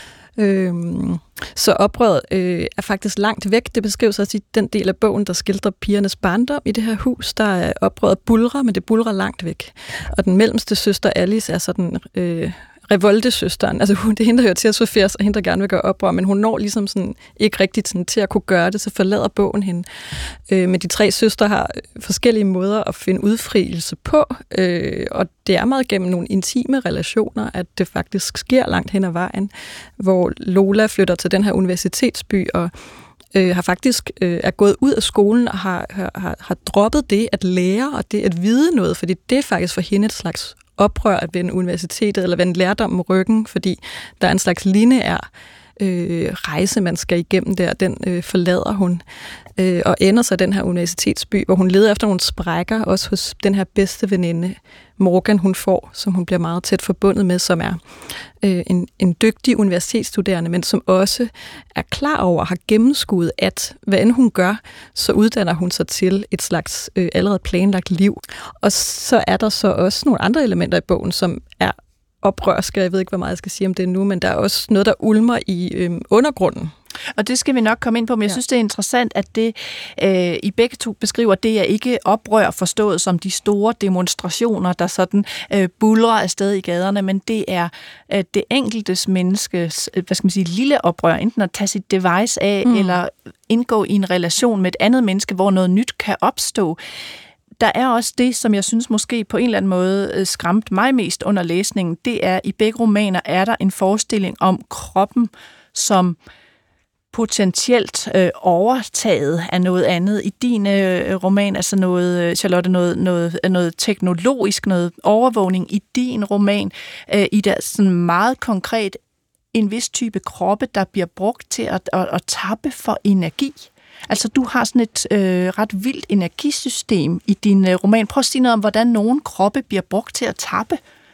Så oprøret er faktisk langt væk. Det beskrives også i den del af bogen, der skildrer pigernes barndom i det her hus. Der er oprøret bulrer, men det bulrer langt væk. Og den mellemste søster, Alice, er sådan revoltesøsteren. Altså det er hende, der hører til at Sofia, og hende, der gerne vil gøre oprør, men hun når ligesom sådan, ikke rigtigt sådan, til at kunne gøre det, så forlader bogen hende. Men de 3 søstre har forskellige måder at finde udfrielse på, og det er meget gennem nogle intime relationer, at det faktisk sker langt hen ad vejen, hvor Lola flytter til den her universitetsby, og har faktisk er gået ud af skolen og har droppet det at lære, og det at vide noget, fordi det er faktisk for hende et slags oprør at vende universitetet, eller vende lærdommen ryggen, fordi der er en slags lineær rejse, man skal igennem der, den forlader hun, og ender så den her universitetsby, hvor hun leder efter nogle sprækker, også hos den her bedste veninde, Morgan, hun får, som hun bliver meget tæt forbundet med, som er en dygtig universitetsstuderende, men som også er klar over, har gennemskuet, at hvad end hun gør, så uddanner hun sig til et slags allerede planlagt liv. Og så er der så også nogle andre elementer i bogen, som er oprørske. Jeg ved ikke, hvor meget jeg skal sige om det nu, men der er også noget, der ulmer i undergrunden. Og det skal vi nok komme ind på, men jeg synes, det er interessant, at det I begge to beskriver, det er ikke oprør forstået som de store demonstrationer, der sådan buldrer afsted i gaderne, men det er det enkeltes menneskes, lille oprør, enten at tage sit device af, eller indgå i en relation med et andet menneske, hvor noget nyt kan opstå. Der er også det, som jeg synes måske på en eller anden måde skræmte mig mest under læsningen, det er, i begge romaner er der en forestilling om kroppen som potentielt overtaget af noget andet. I din roman, altså noget, Charlotte, noget teknologisk, noget overvågning. I din roman, i der sådan meget konkret en vis type kroppe, der bliver brugt til at tappe for energi. Altså, du har sådan et ret vildt energisystem i din roman. Prøv at sige noget om, hvordan nogle kroppe bliver brugt til at tappe.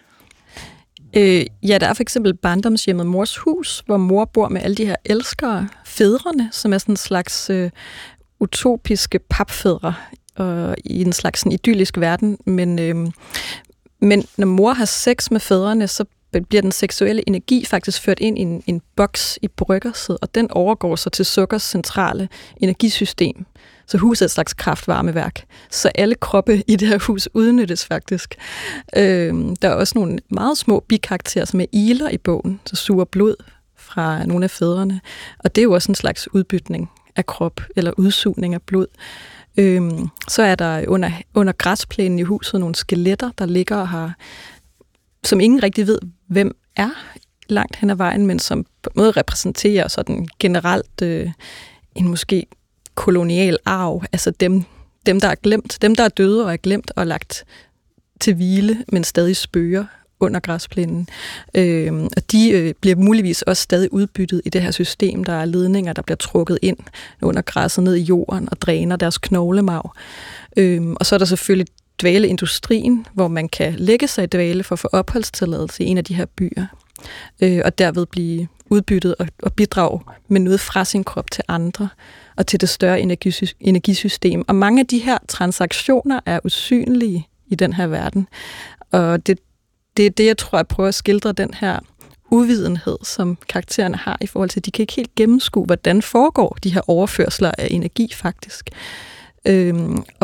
Ja, der er for eksempel barndomshjemmet Mors Hus, hvor mor bor med alle de her elskere, fædrene, som er sådan en slags utopiske papfædre i en slags sådan idyllisk verden. Men når mor har sex med fædrene, så bliver den seksuelle energi faktisk ført ind i en boks i bryggerset, og den overgår så til Sukkers centrale energisystem. Så huset er et slags kraftvarmeværk. Så alle kroppe i det her hus udnyttes faktisk. Der er også nogle meget små bikarakterer, som er iler i bogen, så suger blod fra nogle af fædrene. Og det er jo også en slags udbytning af krop, eller udsugning af blod. Så er der under græsplænen i huset nogle skeletter, der ligger og har, som ingen rigtig ved, hvem er langt hen ad vejen, men som på en måde repræsenterer sådan generelt en måske kolonial arv, altså dem, der er glemt, dem, der er døde og er glemt og lagt til hvile, men stadig spøger under græsplænen. Og de bliver muligvis også stadig udbyttet i det her system. Der er ledninger, der bliver trukket ind under græsset ned i jorden og dræner deres knoglemarv. Og så er der selvfølgelig dvaleindustrien, hvor man kan lægge sig i dvale for at få opholdstilladelse i en af de her byer, og derved blive udbyttet og bidrage med noget fra sin krop til andre, og til det større energisystem. Og mange af de her transaktioner er usynlige i den her verden. Og det er det, jeg tror, jeg prøver at skildre den her uvidenhed, som karaktererne har i forhold til, at de kan ikke helt gennemskue, hvordan foregår de her overførsler af energi faktisk. Og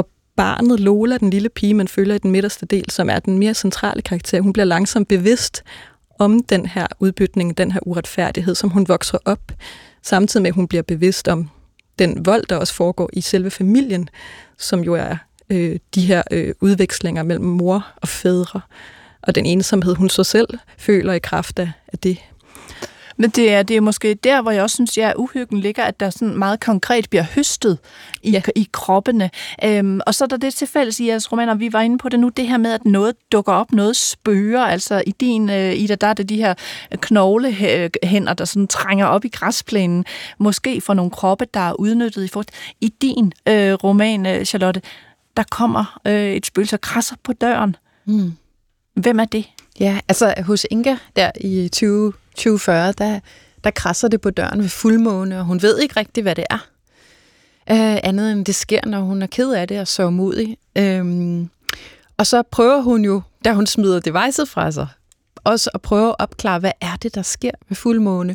barnet Lola, den lille pige, man følger i den midterste del, som er den mere centrale karakter, hun bliver langsomt bevidst om den her udbytning, den her uretfærdighed, som hun vokser op, samtidig med, at hun bliver bevidst om den vold, der også foregår i selve familien, som jo er de her udvekslinger mellem mor og fædre, og den ensomhed, hun så selv føler i kraft af det. Men det er måske der, hvor jeg også synes, at uhyggen ligger, at der sådan meget konkret bliver høstet i kroppene. Og så er der det tilfælles i jeres romaner, vi var inde på det nu, det her med, at noget dukker op, noget spørger. Altså i din, Ida, der er det de her knoglehænder, der sådan trænger op i græsplænen. Måske for nogle kroppe, der er udnyttet i forhold. I din roman, Charlotte, der kommer et spøgelse og krasser på døren. Mm. Hvem er det? Ja, altså hos Inga der i 2040, der krasser det på døren ved fuldmåne, og hun ved ikke rigtigt, hvad det er. Andet end det sker, når hun er ked af det og sørgmodig. Og så prøver hun jo, da hun smider devicet fra sig, også at prøve at opklare, hvad er det, der sker ved fuldmåne.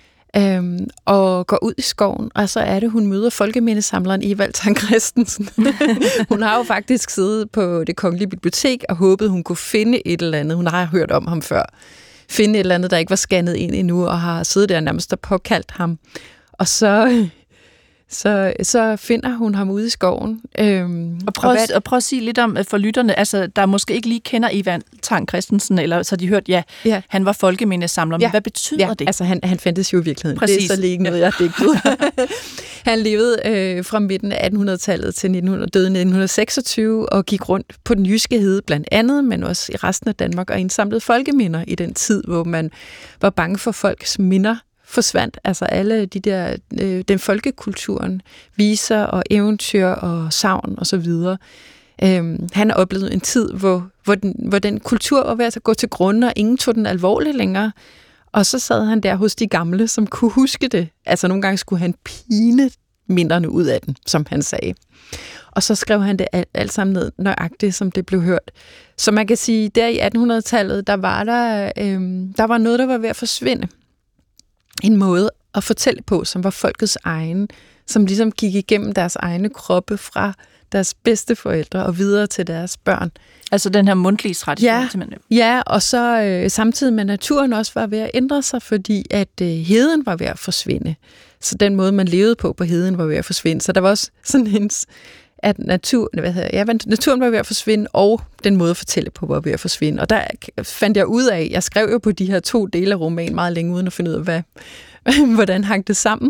Og går ud i skoven, og så er det, hun møder folkemindesamleren Evald Tang Christensen. Hun har jo faktisk siddet på Det Kongelige Bibliotek og håbet, hun kunne finde et eller andet. Hun har hørt om ham før. Finde et eller andet, der ikke var scannet ind endnu, og har siddet der nærmest og påkaldt ham. Og så finder hun ham ude i skoven. Og prøv at sige lidt om for lytterne, altså der måske ikke lige kender Evald Tang Christensen, eller så de hørt, han var folkemindesamler. Men hvad betyder det? Altså han fandtes jo i virkeligheden. Præcis. Det er så lige ikke noget, jeg har digtet. Han levede fra midten af 1800-tallet til døde 1926, og gik rundt på den jyske hede blandt andet, men også i resten af Danmark, og indsamlede folkeminder i den tid, hvor man var bange for folks minder forsvandt. Altså alle de der, den folkekulturen, viser og eventyr og sagn og så videre. Han oplevede en tid, hvor den kultur var ved at gå til grunde, og ingen tog den alvorligt længere. Og så sad han der hos de gamle, som kunne huske det. Altså nogle gange skulle han pine minderne ud af den, som han sagde. Og så skrev han det alt sammen ned, nøjagtigt, som det blev hørt. Så man kan sige, der i 1800-tallet, der var noget, der var ved at forsvinde. En måde at fortælle på, som var folkets egen, som ligesom gik igennem deres egne kroppe fra deres bedsteforældre og videre til deres børn. Altså den her mundtlige tradition, simpelthen. Ja, og så samtidig med naturen også var ved at ændre sig, fordi at heden var ved at forsvinde. Så den måde, man levede på heden, var ved at forsvinde. Så der var også sådan at naturen var ved at forsvinde, og den måde at fortælle på var ved at forsvinde. Og der fandt jeg ud af, jeg skrev jo på de her 2 dele af romanen meget længe, uden at finde ud af, hvordan hang det sammen.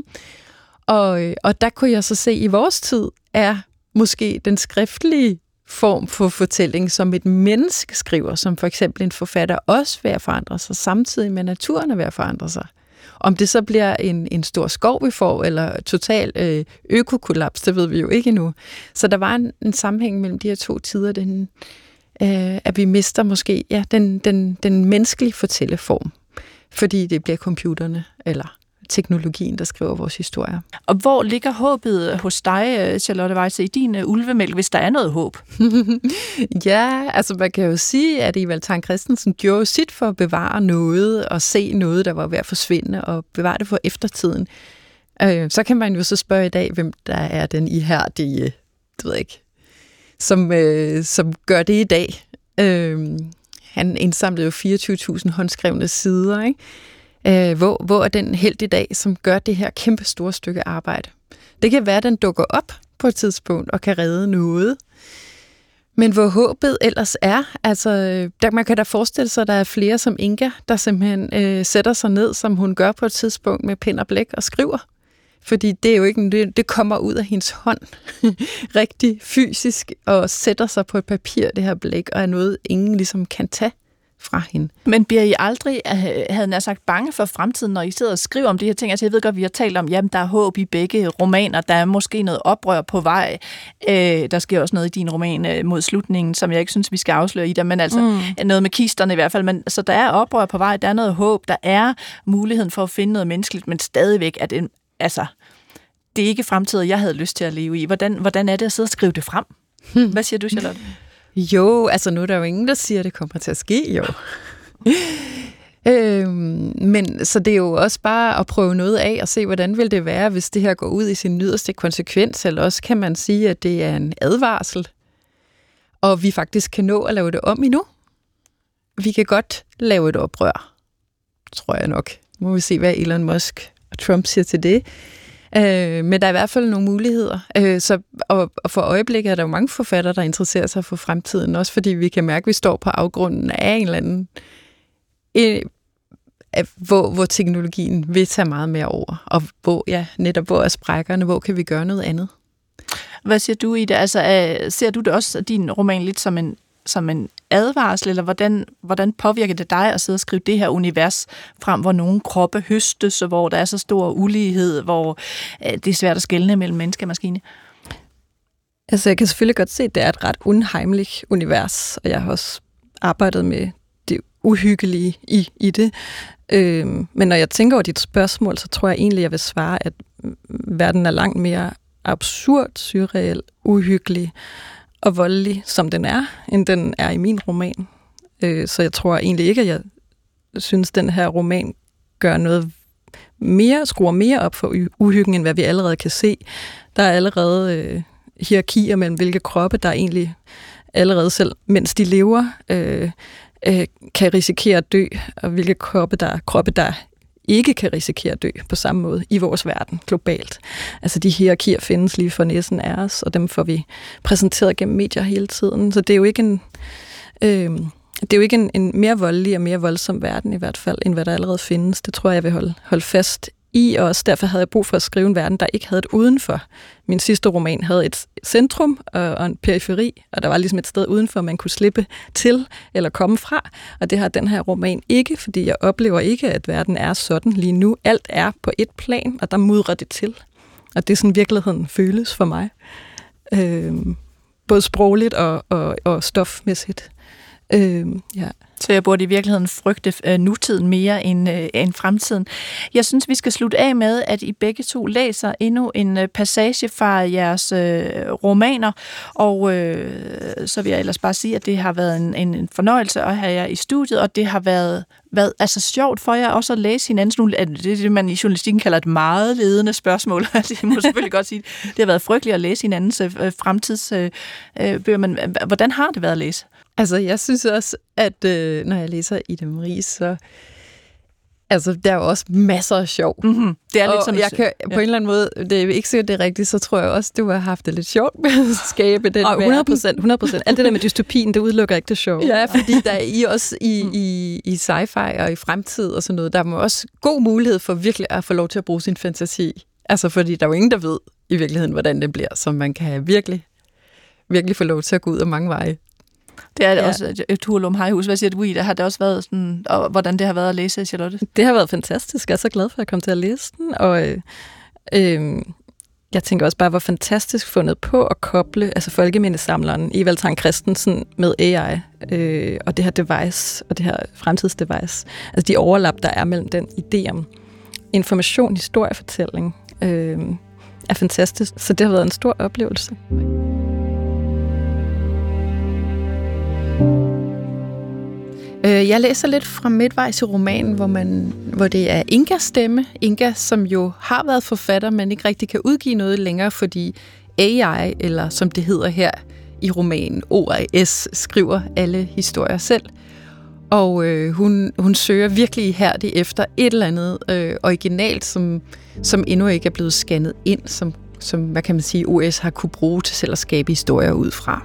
Og der kunne jeg så se, at i vores tid er måske den skriftlige form for fortælling, som et menneske skriver, som for eksempel en forfatter også ved at forandre sig, samtidig med naturen er ved at forandre sig. Om det så bliver en stor skov, vi får, eller total økokollaps, det ved vi jo ikke endnu. Så der var en sammenhæng mellem de her 2 tider, at vi mister måske den menneskelige fortælleform, fordi det bliver computerne eller teknologien, der skriver vores historier. Og hvor ligger håbet hos dig, Charlotte Weisse, i din ulvemælk, hvis der er noget håb? Ja, altså man kan jo sige, at Evald Tang Christensen gjorde sit for at bevare noget, og se noget, der var ved at forsvinde, og bevare det for eftertiden. Så kan man jo så spørge i dag, hvem der er den ihærdige, det ved jeg ikke, som gør det i dag. Han indsamlede jo 24.000 håndskrevne sider, ikke? Hvor er den helt i dag, som gør det her kæmpe store stykke arbejde? Det kan være, at den dukker op på et tidspunkt og kan redde noget. Men hvor håbet ellers er, altså man kan da forestille sig, at der er flere som Inga, der simpelthen sætter sig ned, som hun gør på et tidspunkt med pen og blæk og skriver. Fordi det er jo ikke, det kommer ud af hendes hånd rigtig fysisk og sætter sig på et papir, det her blæk, og er noget, ingen ligesom kan tage fra hende. Men bliver I aldrig, havde jeg sagt, bange for fremtiden, når I sidder og skriver om de her ting? Altså jeg ved godt, vi har talt om, jamen der er håb i begge romaner, der er måske noget oprør på vej. Der sker også noget i din roman mod slutningen, som jeg ikke synes, vi skal afsløre i dig, men altså noget med kisterne i hvert fald. Men, så der er oprør på vej, der er noget håb, der er muligheden for at finde noget menneskeligt, men stadigvæk er det, altså, det er ikke fremtiden, jeg havde lyst til at leve i. Hvordan er det at sidde og skrive det frem? Hvad siger du, Charlotte? Jo, altså nu er der jo ingen, der siger, at det kommer til at ske, jo. Men så det er jo også bare at prøve noget af og se, hvordan vil det være, hvis det her går ud i sin yderste konsekvens, eller også kan man sige, at det er en advarsel. og vi faktisk kan nå at lave det om endnu. Vi kan godt lave et oprør, tror jeg nok. Nu må vi se, hvad Elon Musk og Trump siger til det. Men der er i hvert fald nogle muligheder. Og for øjeblikket er der jo mange forfattere, der interesserer sig for fremtiden, også fordi vi kan mærke, at vi står på afgrunden af en eller anden, hvor teknologien vil tage meget mere over, og hvor er sprækkerne, hvor kan vi gøre noget andet. Hvad siger du i det? Altså, ser du det også, din roman, lidt som en advarsel, eller hvordan påvirker det dig at sidde og skrive det her univers frem, hvor nogle kroppe høstes, og hvor der er så stor ulighed, hvor det er svært at skelne mellem menneske og maskine? Altså, jeg kan selvfølgelig godt se, at det er et ret unheimligt univers, og jeg har også arbejdet med det uhyggelige i det. Men når jeg tænker over dit spørgsmål, så tror jeg egentlig, jeg vil svare, at verden er langt mere absurd, surreal, uhyggelig og voldelig, som den er, end den er i min roman. Så jeg tror egentlig ikke, at jeg synes, at den her roman gør noget mere, skruer mere op for uhyggen, end hvad vi allerede kan se. Der er allerede hierarkier mellem, hvilke kroppe, der egentlig allerede selv, mens de lever, kan risikere at dø, og hvilke kroppe, der ikke kan risikere at dø på samme måde i vores verden globalt. Altså de hierarkier findes lige for næsen af os, og dem får vi præsenteret gennem medier hele tiden. Så det er jo ikke en mere voldelig og mere voldsom verden i hvert fald, end hvad der allerede findes. Det tror jeg vil holde fast i, og også derfor havde jeg brug for at skrive en verden, der ikke havde et udenfor. Min sidste roman havde et centrum og en periferi, og der var ligesom et sted udenfor, man kunne slippe til eller komme fra, og det har den her roman ikke, fordi jeg oplever ikke, at verden er sådan lige nu. Alt er på et plan, og der mudrer det til. Og det er sådan virkeligheden føles for mig. Både sprogligt og stofmæssigt. Ja. Så jeg burde i virkeligheden frygte nutiden mere end fremtiden. Jeg synes, vi skal slutte af med, at I begge to læser endnu en passage fra jeres romaner, og så vil jeg ellers bare sige, at det har været en fornøjelse at have jer i studiet, og det har været altså sjovt for jer også at læse hinandens. Det er det, man i journalistikken kalder et meget ledende spørgsmål. Det må selvfølgelig godt sige. Det har været frygteligt at læse hinandens fremtidsbøger, men hvordan har det været at læse? Altså, jeg synes også, at når jeg læser Ida Marie, så altså, der er jo også masser af sjov. Mm-hmm. Det er lidt som jeg kan, på en eller anden måde, det er ikke sikkert, det er rigtigt, så tror jeg også, du har haft det lidt sjovt med at skabe den. 100%. Alt det der med dystopien, det udelukker ikke det sjov. Ja, fordi der er I også i sci-fi og i fremtid og sådan noget, der er også god mulighed for virkelig at få lov til at bruge sin fantasi. Altså, fordi der er jo ingen, der ved i virkeligheden, hvordan det bliver, så man kan virkelig få lov til at gå ud af mange veje. Det er også et Hurlum Hejhus. Hvad siger du, Ida? Har det også været sådan, og hvordan det har været at læse, Charlotte? Det har været fantastisk. Jeg er så glad for, at jeg kom til at læse den, og jeg tænker også bare, hvor fantastisk fundet på at koble altså folkemindesamleren Evald Tang Christensen med AI og det her device, og det her fremtidsdevice. Altså de overlap, der er mellem den idé om information, historiefortælling, er fantastisk. Så det har været en stor oplevelse. Jeg læser lidt fra midtvejs i romanen, hvor det er Ingas stemme. Inga, som jo har været forfatter, men ikke rigtig kan udgive noget længere, fordi AI, eller som det hedder her i romanen, OAS, skriver alle historier selv. Og hun søger virkelig ihærdigt efter et eller andet originalt, som endnu ikke er blevet scannet ind, som hvad kan man sige, OAS har kunne bruge til selv at skabe historier ud fra.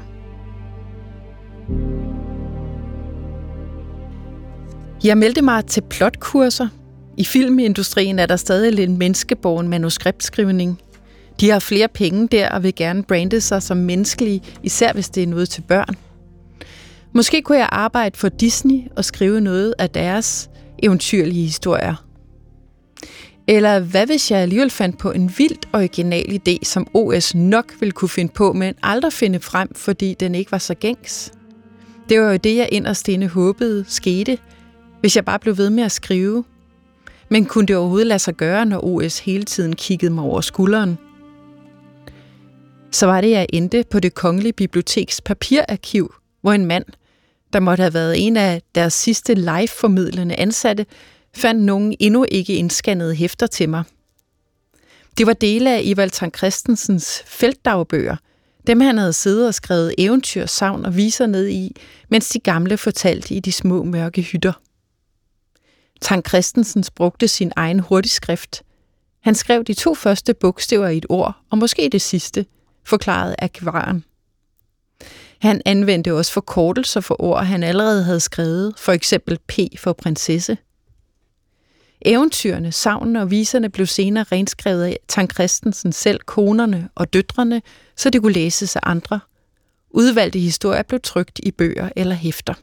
Jeg meldte mig til plotkurser. I filmindustrien er der stadig lidt menneskebåren manuskriptskrivning. De har flere penge der og vil gerne brande sig som menneskelige, især hvis det er noget til børn. Måske kunne jeg arbejde for Disney og skrive noget af deres eventyrlige historier. Eller hvad hvis jeg alligevel fandt på en vildt original idé, som OS nok ville kunne finde på, men aldrig finde frem, fordi den ikke var så gængs? Det var jo det, jeg inderst inde håbede skete, hvis jeg bare blev ved med at skrive. Men kunne det overhovedet lade sig gøre, når OS hele tiden kiggede mig over skulderen? Så var det, jeg endte på Det Kongelige Biblioteks papirarkiv, hvor en mand, der måtte have været en af deres sidste live-formidlende ansatte, fandt nogle endnu ikke indscannede hæfter til mig. Det var dele af Evald Tang Christensens feltdagbøger, Dem han havde siddet og skrevet eventyr, sagn og viser ned i, mens de gamle fortalte i de små mørke hytter. Tang Kristensen brugte sin egen hurtigskrift. Han skrev de 2 første bogstaver i et ord, og måske det sidste, forklarede arkivaren. Han anvendte også forkortelser for ord, han allerede havde skrevet, for eksempel P for prinsesse. Eventyrene, sagnene og viserne blev senere renskrevet af Tang Kristensen selv, konerne og døtrene, så det kunne læses af andre. Udvalgte historier blev trykt i bøger eller hæfter.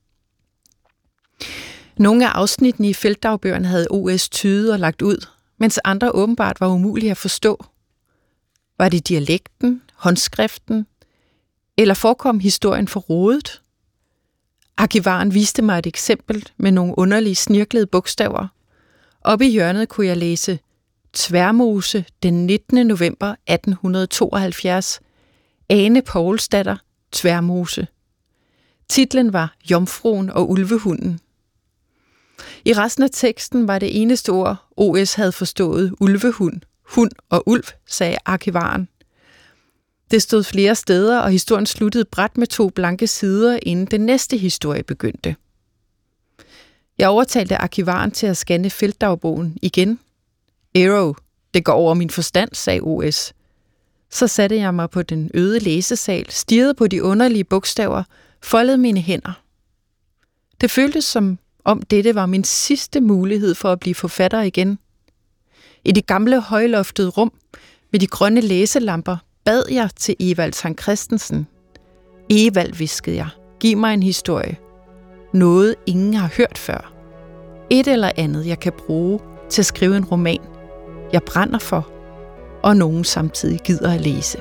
Nogle af afsnittene i feltdagbøgerne havde O.S. tydet og lagt ud, mens andre åbenbart var umulige at forstå. Var det dialekten, håndskriften, eller forekom historien for rodet? Arkivaren viste mig et eksempel med nogle underlige snirklede bogstaver. Oppe i hjørnet kunne jeg læse Tværmose den 19. november 1872. Ane Poulsdatter, Tværmose. Titlen var Jomfruen og Ulvehunden. I resten af teksten var det eneste ord, O.S. havde forstået ulvehund, hund og ulv, sagde arkivaren. Det stod flere steder, og historien sluttede brat med 2 blanke sider, inden den næste historie begyndte. Jeg overtalte arkivaren til at scanne feltdagbogen igen. Arrow, det går over min forstand, sagde O.S. Så satte jeg mig på den øde læsesal, stirrede på de underlige bogstaver, foldede mine hænder. Det føltes som om dette var min sidste mulighed for at blive forfatter igen. I det gamle højloftede rum med de grønne læselamper bad jeg til Evald Tang Kristensen. Evald, hviskede jeg, giv mig en historie. Noget ingen har hørt før. Et eller andet, jeg kan bruge til at skrive en roman, jeg brænder for, og nogen samtidig gider at læse.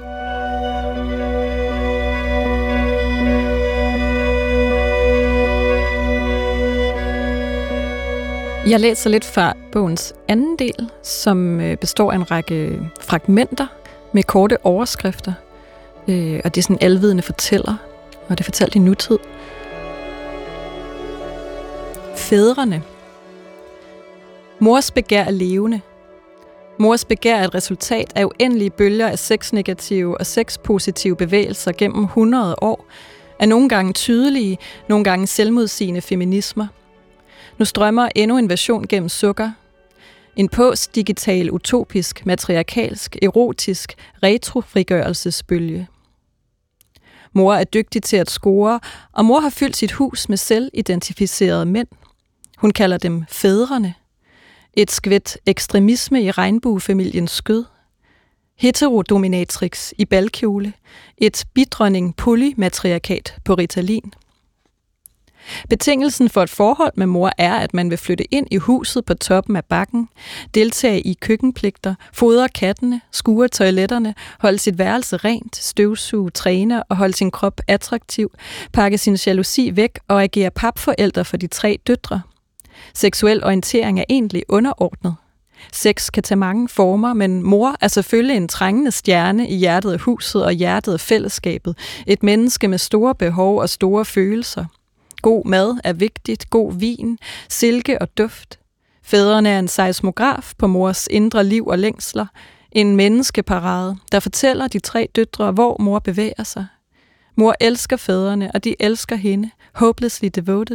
Jeg læser lidt fra bogens anden del, som består af en række fragmenter med korte overskrifter. Og det er sådan en alvidende fortæller, og det er fortalt i nutid. Fædrene. Mors begær er levende. Mors begær er et resultat af uendelige bølger af sexnegative og sexpositive bevægelser gennem 100 år, af nogle gange tydelige, nogle gange selvmodsigende feminismer. Nu strømmer endnu en version gennem sukker. En postdigital, utopisk, matriarkalsk, erotisk, retrofrigørelsesbølge. Mor er dygtig til at score, og mor har fyldt sit hus med selvidentificerede mænd. Hun kalder dem fædrene. Et skvæt ekstremisme i regnbuefamiliens skød. Heterodominatrix i balkjole. Et bidronning polymatriarkat på Ritalin. Betingelsen for et forhold med mor er, at man vil flytte ind i huset på toppen af bakken, deltage i køkkenpligter, fodre kattene, skure toiletterne, holde sit værelse rent, støvsuge, træne og holde sin krop attraktiv, pakke sin jalousi væk og agere papforælder for de 3 døtre. Seksuel orientering er egentlig underordnet. Sex kan tage mange former, men mor er selvfølgelig en trængende stjerne i hjertet af huset og hjertet af fællesskabet. Et menneske med store behov og store følelser. God mad er vigtigt, god vin, silke og duft. Fædrene er en seismograf på mors indre liv og længsler. En menneskeparade, der fortæller de 3 døtre, hvor mor bevæger sig. Mor elsker fædrene, og de elsker hende. Hopelessly devoted.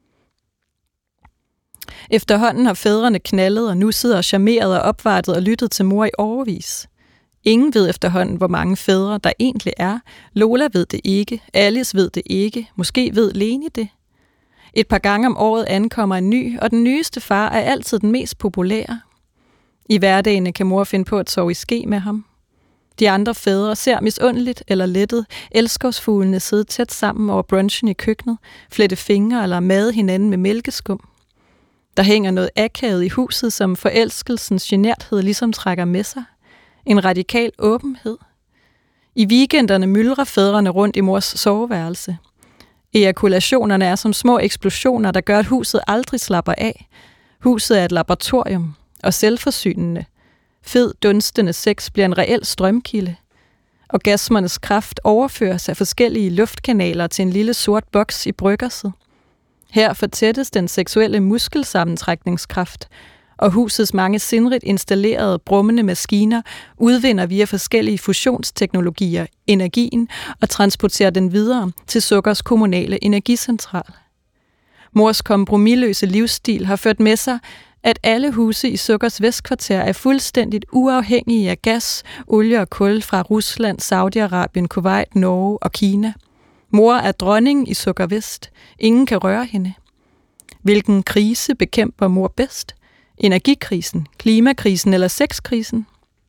Efterhånden har fædrene knaldet og nusset og charmeret og opvartet og lyttet til mor i årevis. Ingen ved efterhånden, hvor mange fædre der egentlig er. Lola ved det ikke, Alice ved det ikke, måske ved Leni det. Et par gange om året ankommer en ny, og den nyeste far er altid den mest populære. I hverdagene kan mor finde på at sove i ske med ham. De andre fædre ser misundeligt eller lettet elskovsfuglene sidde tæt sammen over brunchen i køkkenet, flette fingre eller made hinanden med mælkeskum. Der hænger noget akavet i huset, som forelskelsens generthed ligesom trækker med sig. En radikal åbenhed. I weekenderne myldrer fædrene rundt i mors soveværelse. Ejakulationerne er som små eksplosioner, der gør, at huset aldrig slapper af. Huset er et laboratorium og selvforsynende. Fed, dunstende sex bliver en reel strømkilde. Orgasmernes kraft overføres af forskellige luftkanaler til en lille sort boks i bryggerset. Her fortættes den seksuelle muskelsammentrækningskraft, og husets mange sindrigt installerede brummende maskiner udvinder via forskellige fusionsteknologier energien og transporterer den videre til Sukkers kommunale energicentral. Mors kompromisløse livsstil har ført med sig, at alle huse i Sukkers vestkvarter er fuldstændigt uafhængige af gas, olie og kul fra Rusland, Saudi-Arabien, Kuwait, Norge og Kina. Mor er dronning i Sukker Vest. Ingen kan røre hende. Hvilken krise bekæmper mor bedst? Energikrisen, klimakrisen eller sexkrisen?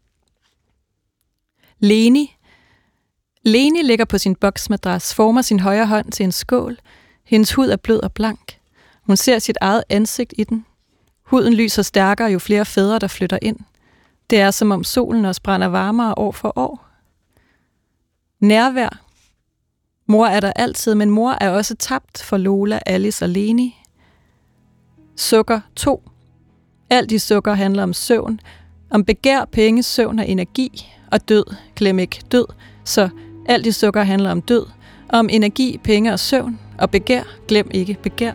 Leni ligger på sin boksmadras, former sin højre hånd til en skål. Hendes hud er blød og blank. Hun ser sit eget ansigt i den. Huden lyser stærkere, jo flere fædre, der flytter ind. Det er, som om solen også brænder varmere år for år. Nærvær. Mor er der altid, men mor er også tabt for Lola, Alice og Leni. Sukker 2. Alt i Sukker handler om søvn. Om begær, penge, søvn og energi. Og død. Glem ikke død. Så alt i Sukker handler om død. Om energi, penge og søvn. Og begær. Glem ikke begær.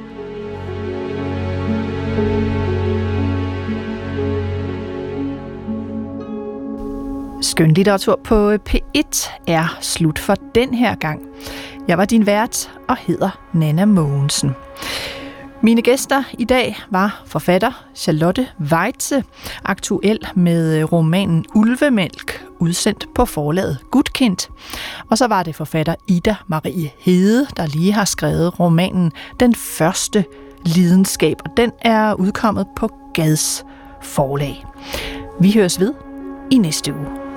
Skønlitteratur på P1 er slut for den her gang. Jeg var din vært og hedder Nanna Mogensen. Mine gæster i dag var forfatter Charlotte Weitze, aktuel med romanen Ulvemælk, udsendt på forlaget Gudkind. Og så var det forfatter Ida Marie Hede, der lige har skrevet romanen Den første lidenskab, og den er udkommet på Gads forlag. Vi høres ved i næste uge.